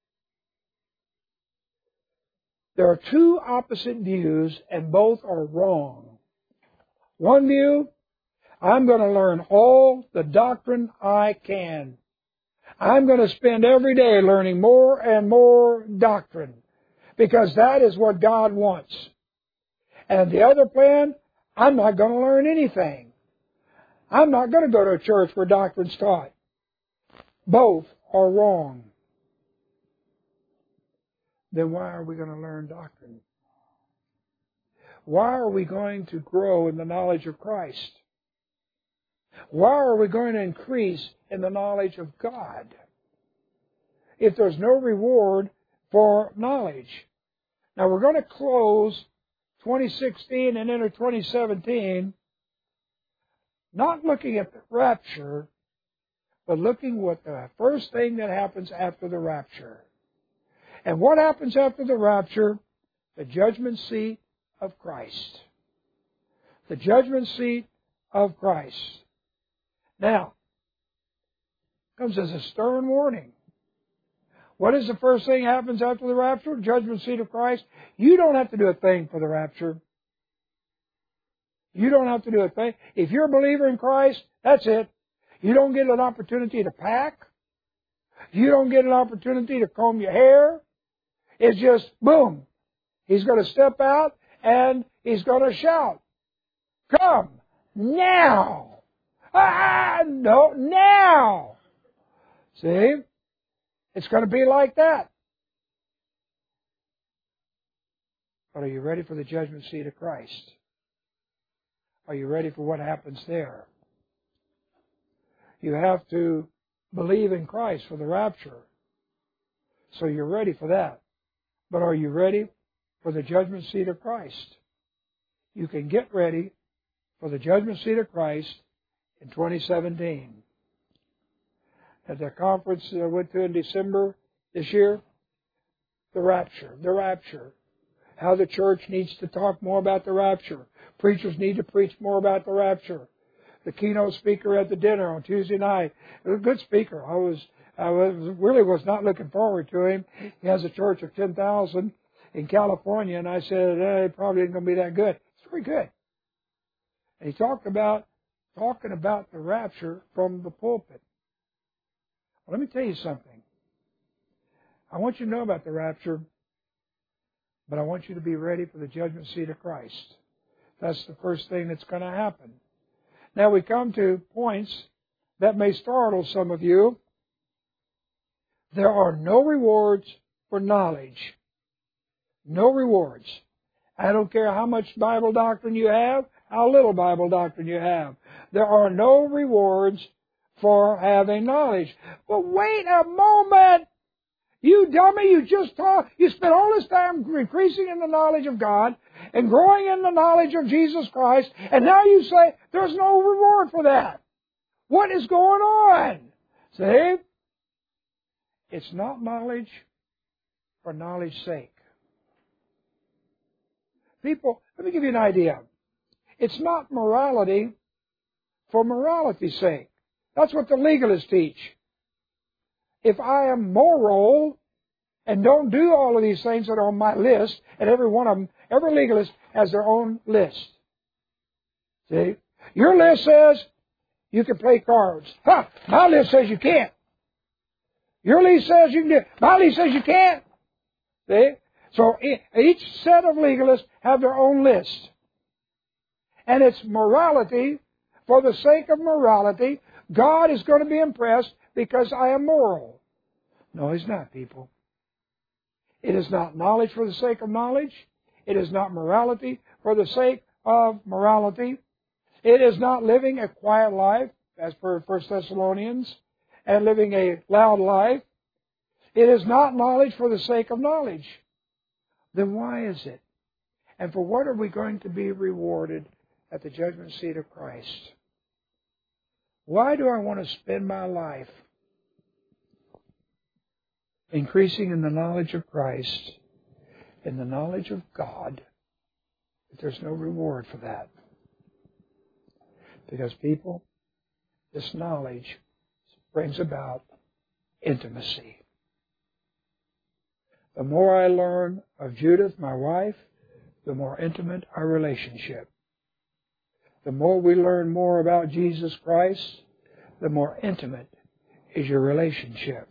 There are two opposite views, and both are wrong. One view, I'm going to learn all the doctrine I can. I'm going to spend every day learning more and more doctrine, because that is what God wants. And the other plan, I'm not going to learn anything. I'm not going to go to a church where doctrine's taught. Both are wrong. Then why are we going to learn doctrine? Why are we going to grow in the knowledge of Christ? Why are we going to increase in the knowledge of God if there's no reward for knowledge? Now we're going to close twenty sixteen and enter twenty seventeen not looking at the rapture, but looking what the first thing that happens after the rapture. And what happens after the rapture? The judgment seat of Christ. The judgment seat of Christ. Now, comes as a stern warning. What is the first thing that happens after the rapture? Judgment seat of Christ. You don't have to do a thing for the rapture. You don't have to do a thing. If you're a believer in Christ, that's it. You don't get an opportunity to pack. You don't get an opportunity to comb your hair. It's just, boom. He's going to step out and He's going to shout, "Come now!" Ah, no, now! See? It's going to be like that. But are you ready for the judgment seat of Christ? Are you ready for what happens there? You have to believe in Christ for the rapture. So you're ready for that. But are you ready for the judgment seat of Christ? You can get ready for the judgment seat of Christ in twenty seventeen. At the conference I went to in December this year, the rapture, the rapture. How the church needs to talk more about the rapture. Preachers need to preach more about the rapture. The keynote speaker at the dinner on Tuesday night, was a good speaker. I was, I was really was not looking forward to him. He has a church of ten thousand in California, and I said, eh, it probably isn't going to be that good. It's very good. And he talked about talking about the rapture from the pulpit. Well, let me tell you something. I want you to know about the rapture, but I want you to be ready for the judgment seat of Christ. That's the first thing that's going to happen. Now we come to points that may startle some of you. There are no rewards for knowledge. No rewards. I don't care how much Bible doctrine you have, how little Bible doctrine you have. There are no rewards for having knowledge. But wait a moment! You dummy, you just taught, you spent all this time increasing in the knowledge of God and growing in the knowledge of Jesus Christ, and now you say there's no reward for that. What is going on? See? It's not knowledge for knowledge's sake. People, let me give you an idea. It's not morality for morality's sake. That's what the legalists teach. If I am moral and don't do all of these things that are on my list, and every one of them, every legalist has their own list. See? Your list says you can play cards. Huh, my list says you can't. Your list says you can do it. My list says you can't. See? So each set of legalists have their own list. And it's morality. For the sake of morality, God is going to be impressed because I am moral. No, He's not, people. It is not knowledge for the sake of knowledge. It is not morality for the sake of morality. It is not living a quiet life, as per First Thessalonians, and living a loud life, It is not knowledge for the sake of knowledge. Then why is it? And for what are we going to be rewarded at the judgment seat of Christ? Why do I want to spend my life increasing in the knowledge of Christ, in the knowledge of God, but there's no reward for that? Because, people, this knowledge brings about intimacy. The more I learn of Judith, my wife, the more intimate our relationship. The more we learn more about Jesus Christ, the more intimate is your relationship.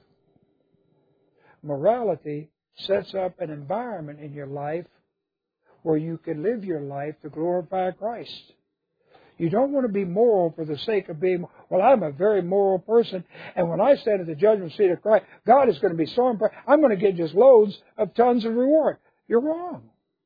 Morality sets up an environment in your life where you can live your life to glorify Christ. You don't want to be moral for the sake of being, well, I'm a very moral person, and when I stand at the judgment seat of Christ, God is going to be so impressed, I'm going to get just loads of tons of reward. You're wrong.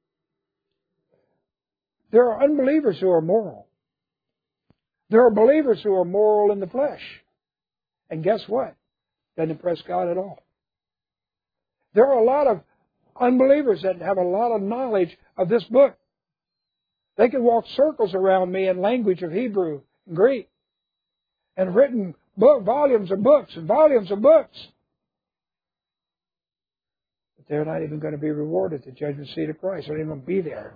There are unbelievers who are moral. There are believers who are moral in the flesh. And guess what? Doesn't impress God at all. There are a lot of unbelievers that have a lot of knowledge of this book. They can walk circles around me in language of Hebrew and Greek and written book, volumes of books and volumes of books. But they're not even going to be rewarded at the judgment seat of Christ. They're not even going to be there.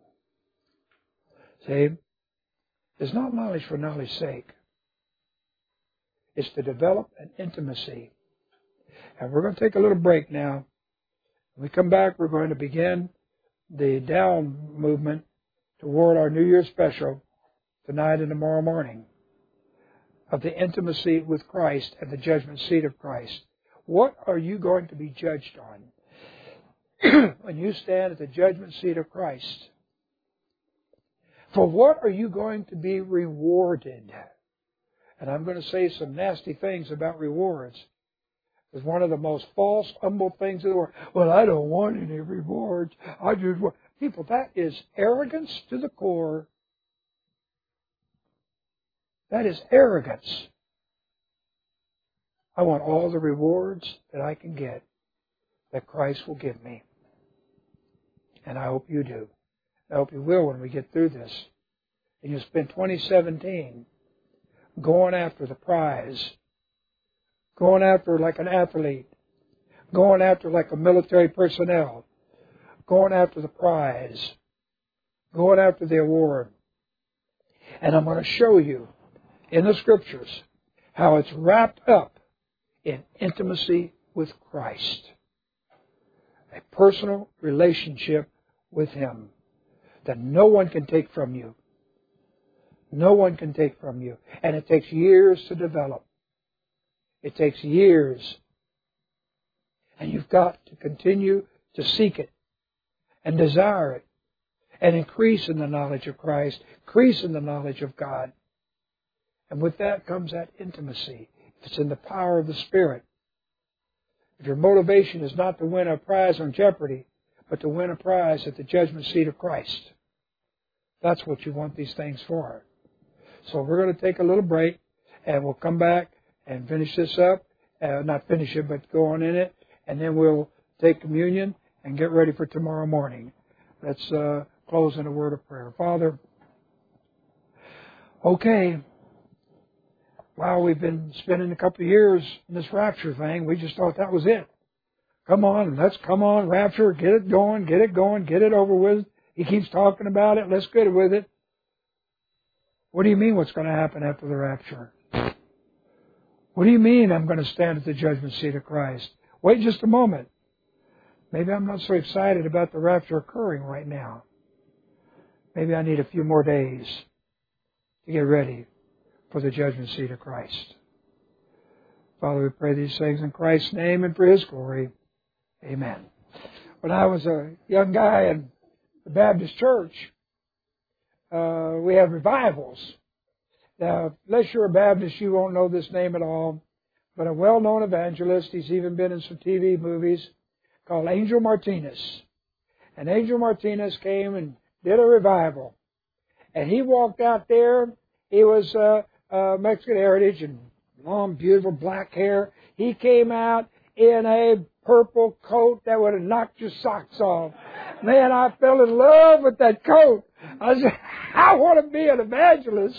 See? It's not knowledge for knowledge's sake. It's to develop an intimacy. And we're going to take a little break now. When we come back, we're going to begin the down movement toward our New Year's special tonight and tomorrow morning of the intimacy with Christ and the judgment seat of Christ. What are you going to be judged on when you stand at the judgment seat of Christ? For what are you going to be rewarded? And I'm going to say some nasty things about rewards. It's one of the most false, humble things in the world. Well, I don't want any rewards. I just want... People, that is arrogance to the core. That is arrogance. I want all the rewards that I can get that Christ will give me. And I hope you do. I hope you will when we get through this. And you'll spend twenty seventeen going after the prize. Going after like an athlete. Going after like a military personnel. Going after the prize. Going after the award. And I'm going to show you in the Scriptures how it's wrapped up in intimacy with Christ. A personal relationship with Him that no one can take from you. No one can take from you. And it takes years to develop. It takes years. And you've got to continue to seek it and desire it and increase in the knowledge of Christ, increase in the knowledge of God. And with that comes that intimacy. If it's in the power of the Spirit. If your motivation is not to win a prize on Jeopardy, but to win a prize at the judgment seat of Christ. That's what you want these things for. So we're going to take a little break, and we'll come back and finish this up. Uh, not finish it, but go on in it. And then we'll take communion and get ready for tomorrow morning. Let's uh, close in a word of prayer. Father, okay, wow, we've been spending a couple of years in this rapture thing. We just thought that was it. Come on, let's come on, rapture, get it going, get it going, get it over with. He keeps talking about it, let's get it with it. What do you mean what's going to happen after the rapture? What do you mean I'm going to stand at the judgment seat of Christ? Wait just a moment. Maybe I'm not so excited about the rapture occurring right now. Maybe I need a few more days to get ready for the judgment seat of Christ. Father, we pray these things in Christ's name and for His glory. Amen. When I was a young guy in the Baptist church, uh, we had revivals. Now, unless you're a Baptist, you won't know this name at all. But a well-known evangelist, he's even been in some T V movies, called Angel Martinez. And Angel Martinez came and did a revival. And he walked out there. He was uh, uh, Mexican heritage and long, beautiful black hair. He came out in a purple coat that would have knocked your socks off. Man, I fell in love with that coat. I said, I want to be an evangelist.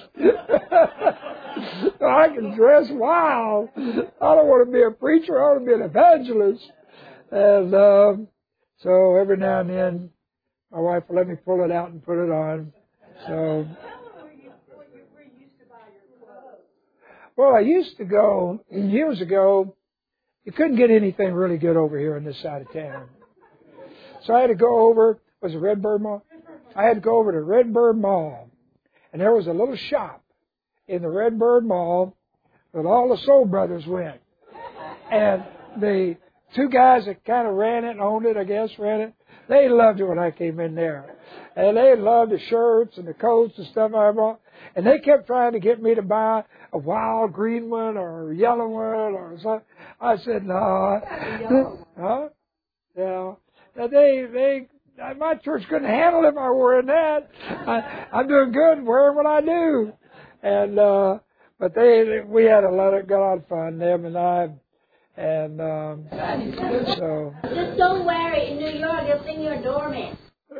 So I can dress wild. I don't want to be a preacher. I want to be an evangelist. And uh, so every now and then, my wife will let me pull it out and put it on. So, well, I used to go, years ago, you couldn't get anything really good over here on this side of town. So I had to go over, was it Redbird Mall? I had to go over to Redbird Mall. And there was a little shop in the Redbird Mall that all the Soul Brothers went. And the two guys that kind of ran it and owned it, I guess, ran it, they loved it when I came in there. And they loved the shirts and the coats and stuff I bought. And they kept trying to get me to buy a wild green one or a yellow one or something. I said, no. Huh? Yeah. Now they, they, my church couldn't handle it if I were wearing that. I, I'm doing good wearing what I do. And, uh, but they, we had a lot of, got a lot of fun, them and I. And, um, so. Just don't wear it in New York. They'll think you're a doorman.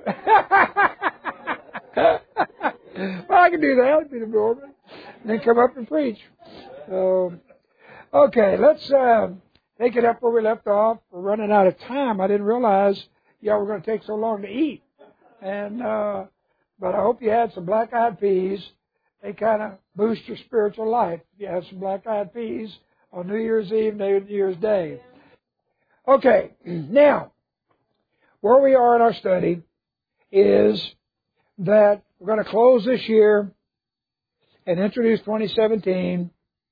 Well, I can do that. I'll be the doorman. And then come up and preach. So, okay, let's, uh, take it up where we left off. We're running out of time. I didn't realize y'all were going to take so long to eat. And, uh, but I hope you had some black-eyed peas. They kind of boost your spiritual life. You have some black-eyed peas on New Year's Eve, New Year's Day. Okay, now, where we are in our study is that we're going to close this year and introduce twenty seventeen,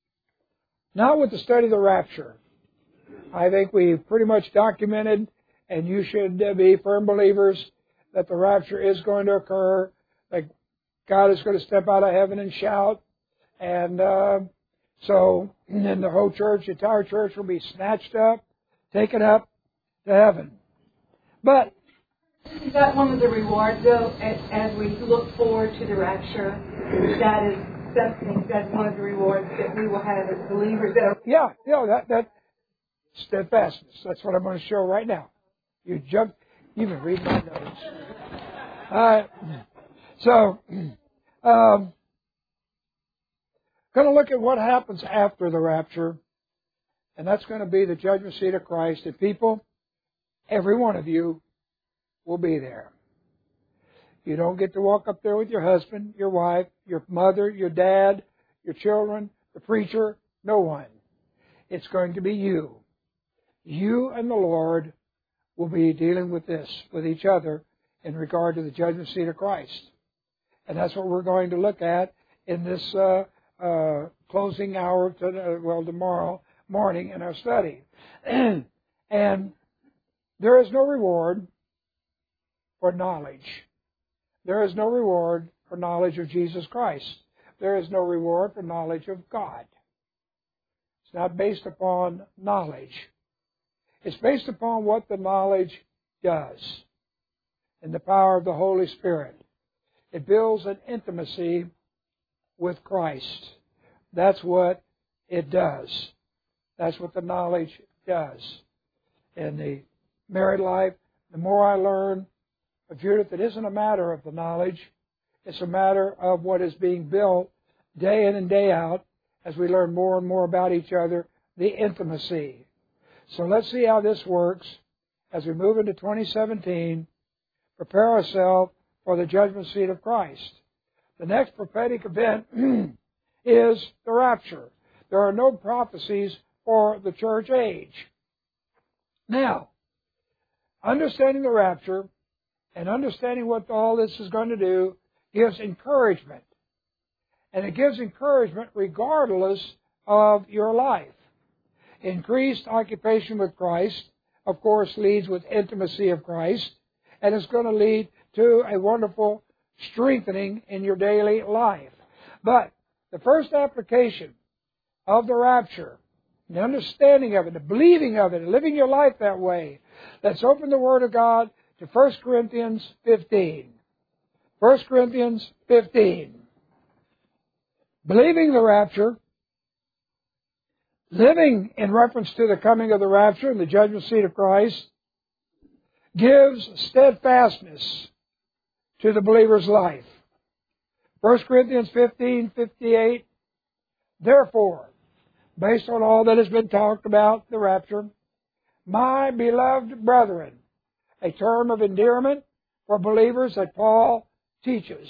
not with the study of the rapture. I think we've pretty much documented, and you should be firm believers, that the rapture is going to occur, that God is going to step out of heaven and shout, and uh, so then the whole church, the entire church will be snatched up, taken up to heaven. But is that one of the rewards, though, as, as we look forward to the rapture? That is something, that's one of the rewards that we will have as believers. That are yeah, yeah, that, that steadfastness. That's what I'm going to show right now. You jump, you can read my notes. All right. So, um, going to look at what happens after the rapture, and that's going to be the judgment seat of Christ. And people, every one of you will be there. You don't get to walk up there with your husband, your wife, your mother, your dad, your children, the preacher, no one. It's going to be you. You and the Lord will be dealing with this, with each other, in regard to the judgment seat of Christ. And that's what we're going to look at in this uh, uh, closing hour, to, uh, well, tomorrow morning in our study. And there is no reward for knowledge. There is no reward for knowledge of Jesus Christ. There is no reward for knowledge of God. It's not based upon knowledge. It's based upon what the knowledge does and the power of the Holy Spirit. It builds an intimacy with Christ. That's what it does. That's what the knowledge does. In the married life, the more I learn of Judith, it isn't a matter of the knowledge. It's a matter of what is being built day in and day out as we learn more and more about each other, the intimacy. So let's see how this works as we move into twenty seventeen. Prepare ourselves for the judgment seat of Christ. The next prophetic event is the rapture. There are no prophecies for the church age. Now, understanding the rapture and understanding what all this is going to do gives encouragement. And it gives encouragement regardless of your life. Increased occupation with Christ, of course, leads with intimacy of Christ, and it's going to lead to a wonderful strengthening in your daily life. But the first application of the rapture, the understanding of it, the believing of it, and living your life that way, let's open the Word of God to First Corinthians fifteen. First Corinthians fifteen. Believing the rapture, living in reference to the coming of the rapture and the judgment seat of Christ, gives steadfastness to the believer's life. First Corinthians fifteen fifty-eight, therefore, based on all that has been talked about the rapture, my beloved brethren, a term of endearment for believers that Paul teaches.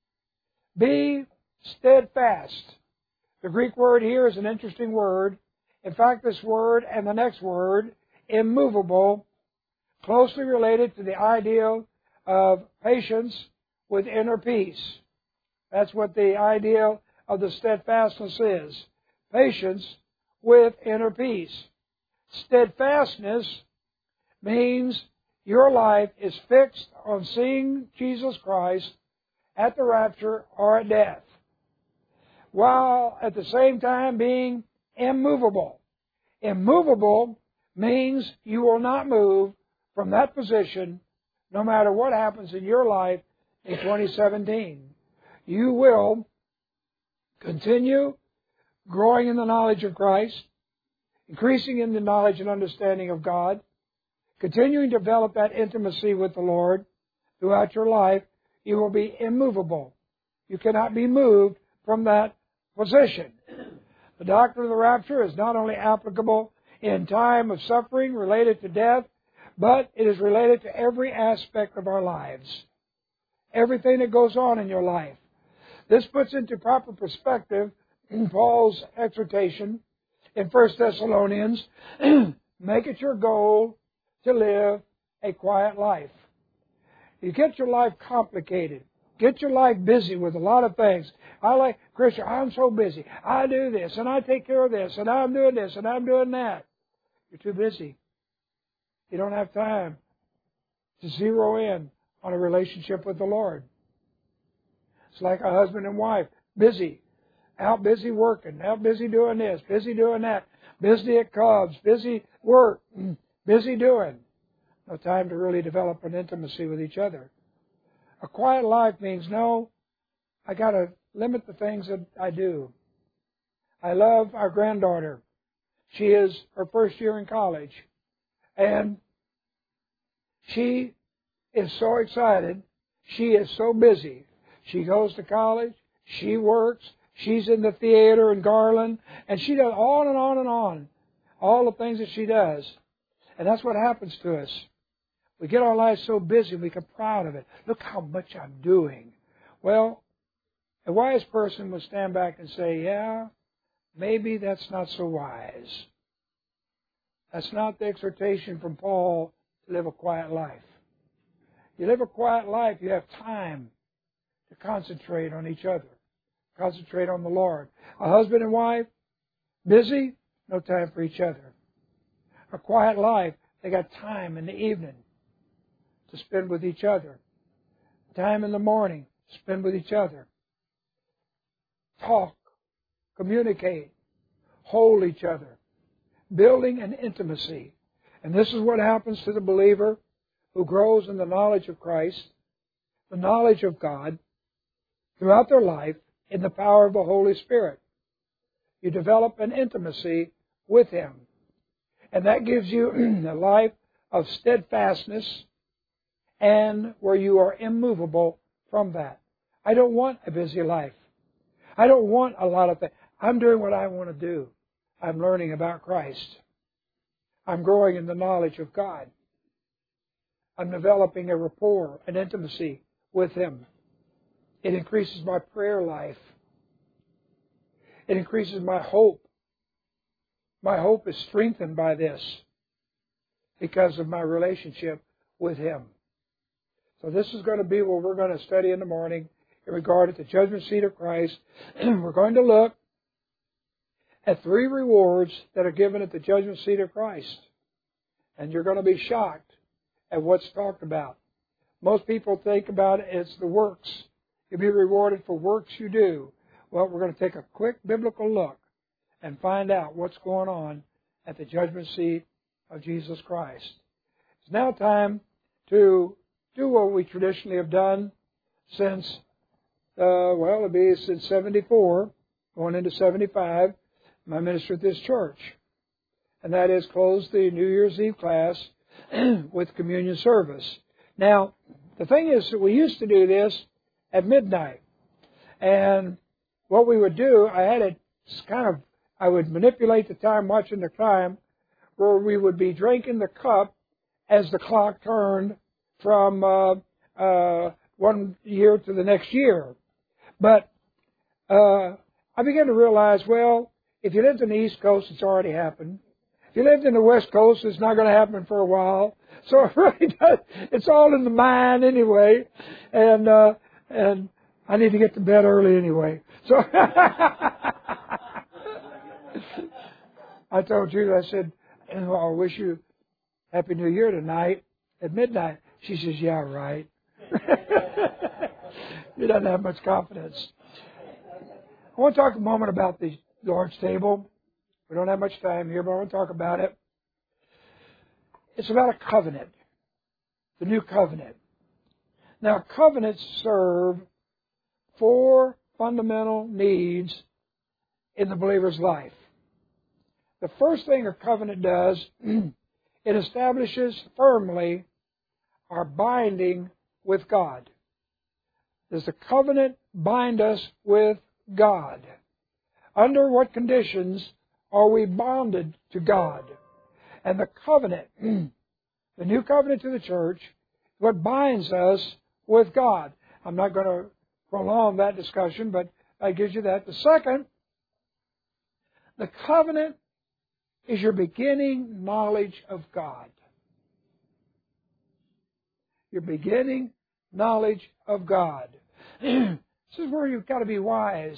Be steadfast. The Greek word here is an interesting word. In fact, this word and the next word, immovable, closely related to the ideal of patience with inner peace. That's what the ideal of the steadfastness is. Patience with inner peace. Steadfastness means your life is fixed on seeing Jesus Christ at the rapture or at death, while at the same time being immovable. Immovable means you will not move from that position no matter what happens in your life in twenty seventeen. You will continue growing in the knowledge of Christ, increasing in the knowledge and understanding of God, continuing to develop that intimacy with the Lord throughout your life. You will be immovable. You cannot be moved from that position. The doctrine of the rapture is not only applicable in time of suffering related to death, but it is related to every aspect of our lives. Everything that goes on in your life. This puts into proper perspective Paul's exhortation in First Thessalonians, make it your goal to live a quiet life. You get your life complicated. Get your life busy with a lot of things. I like, Christian, I'm so busy. I do this, and I take care of this, and I'm doing this, and I'm doing that. You're too busy. You don't have time to zero in on a relationship with the Lord. It's like a husband and wife, busy. Out busy working, out busy doing this, busy doing that, busy at clubs, busy work, busy doing. No time to really develop an intimacy with each other. A quiet life means, no, I got to limit the things that I do. I love our granddaughter. She is her first year in college. And she is so excited. She is so busy. She goes to college. She works. She's in the theater in Garland. And she does on and on and on. All the things that she does. And that's what happens to us. We get our lives so busy, we get proud of it. Look how much I'm doing. Well, a wise person will stand back and say, yeah, maybe that's not so wise. That's not the exhortation from Paul to live a quiet life. You live a quiet life, you have time to concentrate on each other. Concentrate on the Lord. A husband and wife, busy, no time for each other. A quiet life, they got time in the evening to spend with each other. Time in the morning to spend with each other. Talk, communicate, hold each other. Building an intimacy. And this is what happens to the believer who grows in the knowledge of Christ, the knowledge of God, throughout their life in the power of the Holy Spirit. You develop an intimacy with Him. And that gives you a life of steadfastness and where you are immovable from that. I don't want a busy life. I don't want a lot of things. I'm doing what I want to do. I'm learning about Christ. I'm growing in the knowledge of God. I'm developing a rapport, an intimacy with Him. It increases my prayer life. It increases my hope. My hope is strengthened by this because of my relationship with Him. So this is going to be what we're going to study in the morning in regard to the judgment seat of Christ. We're going to look at three rewards that are given at the judgment seat of Christ. And you're going to be shocked at what's talked about. Most people think about it as the works. You'll be rewarded for works you do. Well, we're going to take a quick biblical look and find out what's going on at the judgment seat of Jesus Christ. It's now time to do what we traditionally have done since, uh, well, it'll be since seventy-four, going into seventy-five, my ministry at this church. And that is close the New Year's Eve class with communion service. Now, the thing is that we used to do this at midnight. And what we would do, I had it kind of, I would manipulate the time, watching the time, where we would be drinking the cup as the clock turned from uh, uh, one year to the next year. But uh, I began to realize, well, if you lived in the East Coast, it's already happened. If you lived in the West Coast, it's not going to happen for a while. So it really does, it's all in the mind anyway. And uh, and I need to get to bed early anyway. So I told you, I said, oh, I wish you Happy New Year tonight at midnight. She says, yeah, right. He doesn't have much confidence. I want to talk a moment about the Lord's table. We don't have much time here, but I want to talk about it. It's about a covenant, the new covenant. Now, covenants serve four fundamental needs in the believer's life. The first thing a covenant does, it establishes firmly our binding with God. Does the covenant bind us with God? Under what conditions are we bonded to God? And the covenant, the new covenant to the church, what binds us with God. I'm not going to prolong that discussion, but that gives you that. The second, the covenant is your beginning knowledge of God. Your beginning knowledge of God. This is where you've got to be wise.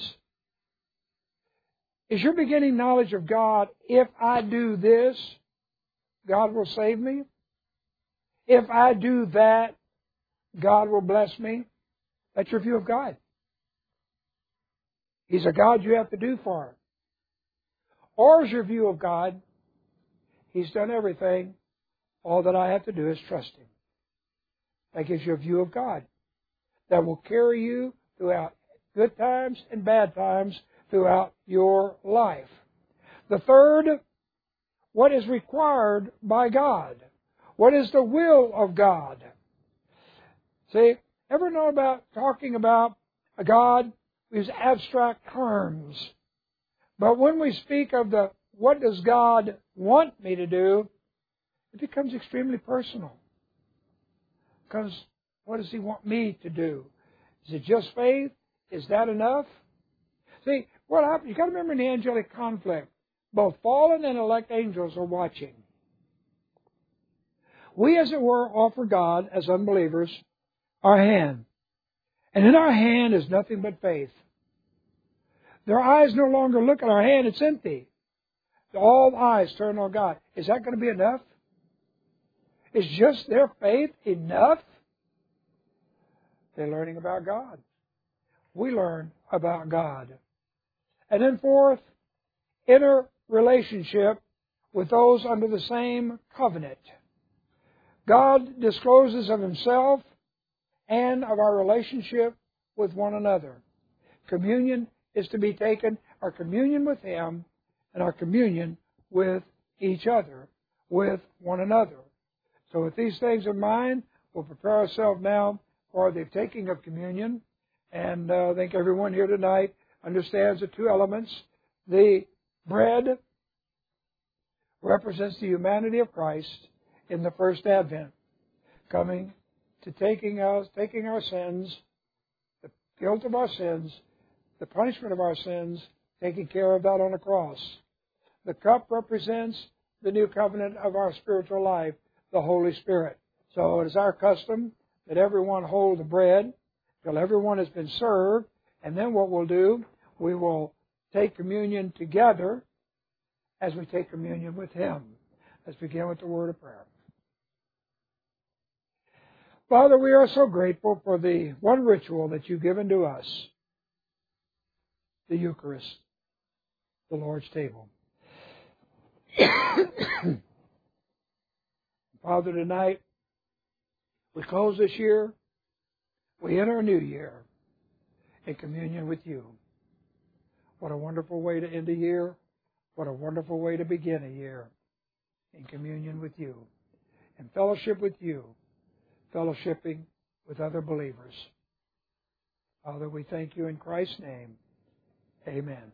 Is your beginning knowledge of God, if I do this, God will save me? If I do that, God will bless me? That's your view of God. He's a God you have to do for Him. Or is your view of God, He's done everything, all that I have to do is trust Him. That gives you a view of God that will carry you throughout good times and bad times throughout your life. The third, what is required by God? What is the will of God? See, ever know about talking about a God who's abstract terms? But when we speak of the what does God want me to do, it becomes extremely personal. Because what does He want me to do? Is it just faith? Is that enough? See, what happens? You've got to remember in the angelic conflict, both fallen and elect angels are watching. We, as it were, offer God, as unbelievers, our hand. And in our hand is nothing but faith. Their eyes no longer look at our hand, it's empty. All eyes turn on God. Is that going to be enough? Is just their faith enough? They're learning about God. We learn about God. And then fourth, inner relationship with those under the same covenant. God discloses of Himself and of our relationship with one another. Communion is to be taken, our communion with Him and our communion with each other, with one another. So with these things in mind, we'll prepare ourselves now for the taking of communion. And uh, I think everyone here tonight understands the two elements. The bread represents the humanity of Christ in the first advent, coming to taking us, taking our sins, the guilt of our sins, the punishment of our sins, taking care of that on the cross. The cup represents the new covenant of our spiritual life, the Holy Spirit. So it is our custom that everyone hold the bread till everyone has been served, and then what we'll do, we will take communion together as we take communion with Him. Let's begin with the word of prayer. Father, we are so grateful for the one ritual that you've given to us, the Eucharist, the Lord's table. Father, tonight, we close this year, we enter a new year in communion with you. What a wonderful way to end a year. What a wonderful way to begin a year in communion with you, in fellowship with you, fellowshipping with other believers. Father, we thank you in Christ's name. Amen.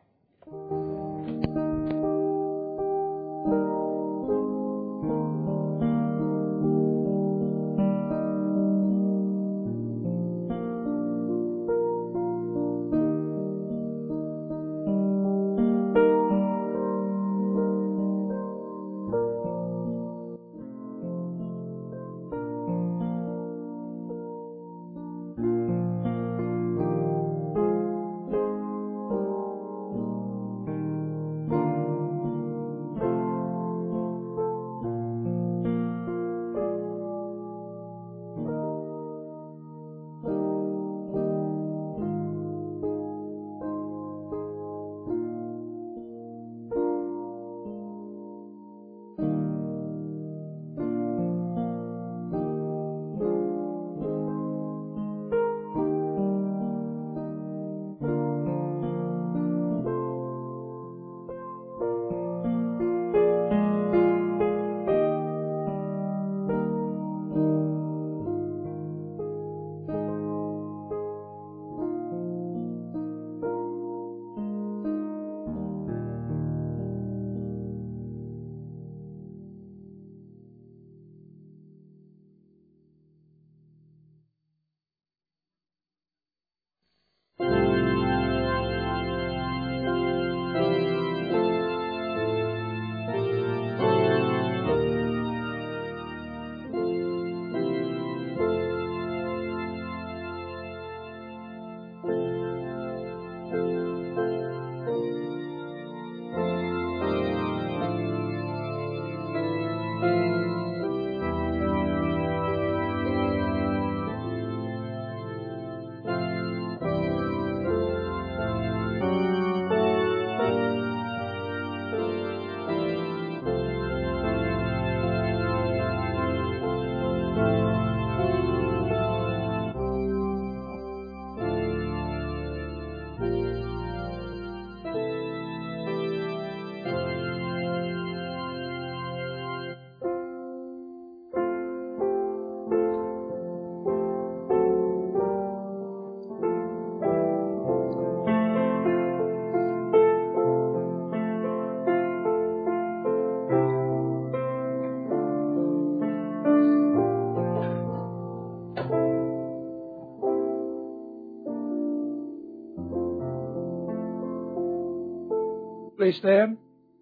Please stand.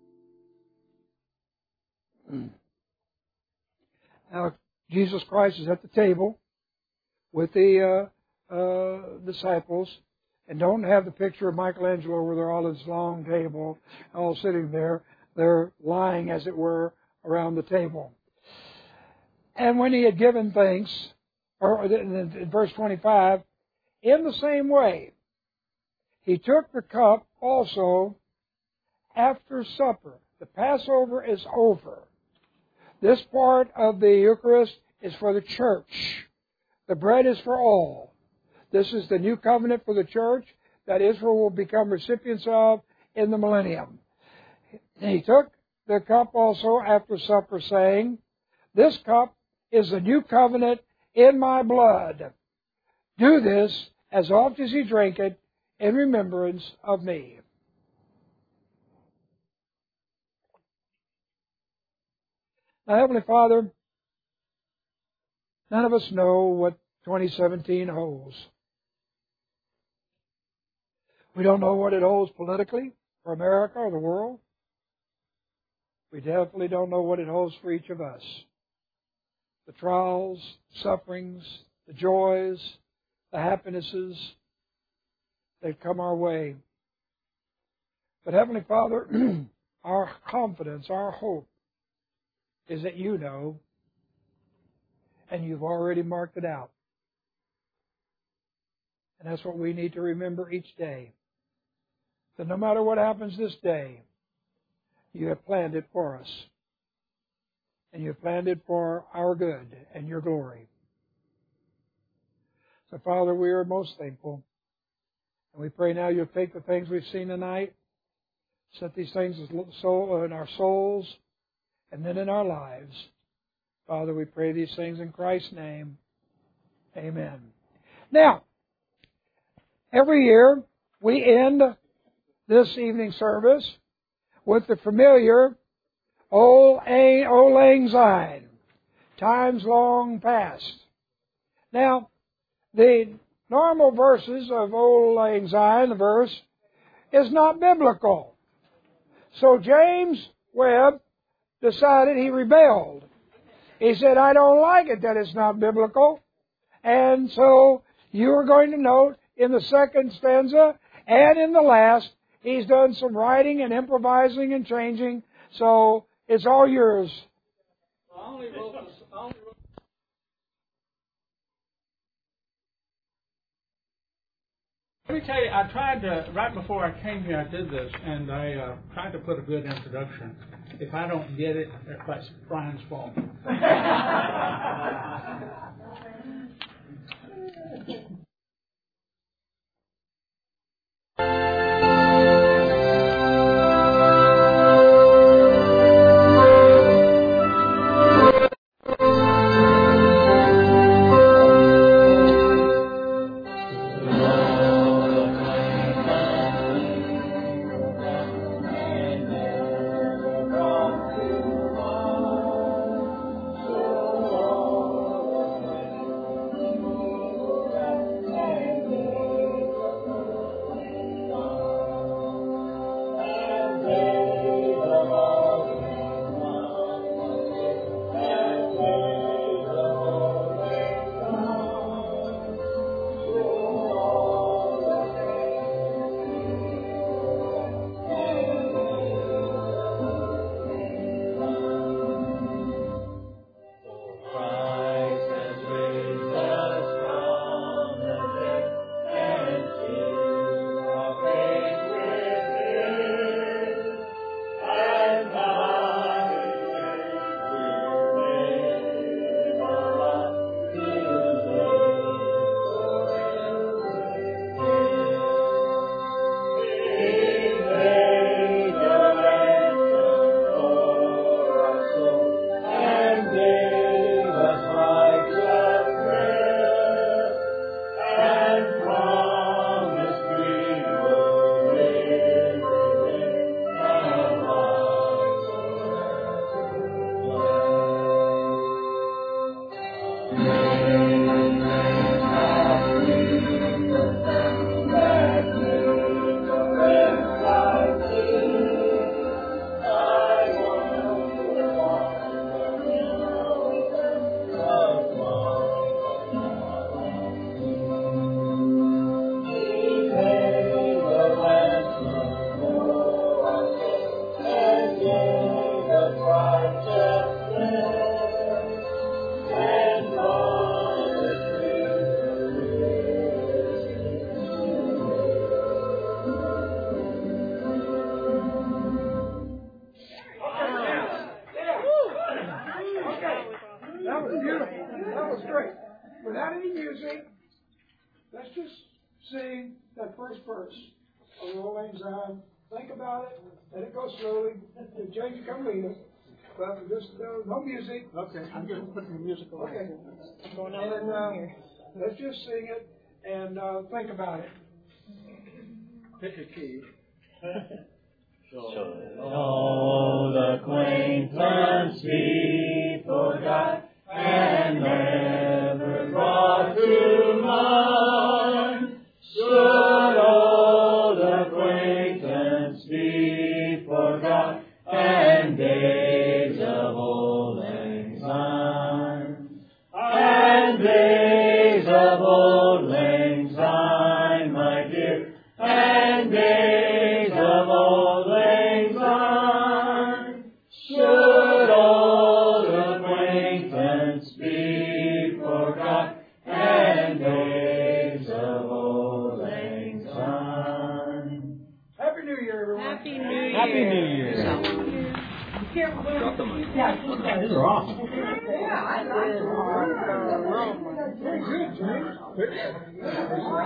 Now, Jesus Christ is at the table with the uh, uh, disciples, and don't have the picture of Michelangelo where they're all at this long table, all sitting there. They're lying, as it were, around the table. And when he had given thanks, or in verse twenty-five, in the same way, he took the cup also after supper. The Passover is over. This part of the Eucharist is for the church. The bread is for all. This is the new covenant for the church that Israel will become recipients of in the millennium. He took the cup also after supper, saying, "This cup is the new covenant in my blood. Do this as oft as you drink it in remembrance of me." Now, Heavenly Father, none of us know what twenty seventeen holds. We don't know what it holds politically for America or the world. We definitely don't know what it holds for each of us. The trials, sufferings, the joys, the happinesses that come our way. But Heavenly Father, our confidence, our hope is that you know, and you've already marked it out. And that's what we need to remember each day. That no matter what happens this day, you have planned it for us. And you have planned it for our good and your glory. So, Father, we are most thankful. And we pray now you'll take the things we've seen tonight, Set these things in our souls and then in our lives. Father, we pray these things in Christ's name. Amen. Now, every year we end this evening service with the familiar Old Lang Syne, times long past. Now, the normal verses of Old Lang Syne, the verse, is not biblical. So James Webb decided he rebelled. He said, I don't like it that it's not biblical. And so you are going to note in the second stanza and in the last, he's done some writing and improvising and changing. So it's all yours. I only wrote this, I only wrote Let me tell you, I tried to, right before I came here, I did this, and I uh, tried to put a good introduction. If I don't get it, that's Brian's fault. Let's just sing that first verse of Old Lang Syne. Think about it. Let it go slowly. If James come lead us. But just uh, no music. Okay, I'm just putting the music away. Okay. And uh, let's just sing it and uh, think about it. Pick a key. Should old acquaintance be forgot and never brought to mind? Should old acquaintance be forgot and days of old lang syne, and days of old lang syne, my dear, and days of old lang syne, should old acquaintance be forgot, and days of old lang syne. Happy New Year, everyone. Happy New Year. Happy New Year. Drop the mic. These are awesome. Yeah, I like it. Very good, James.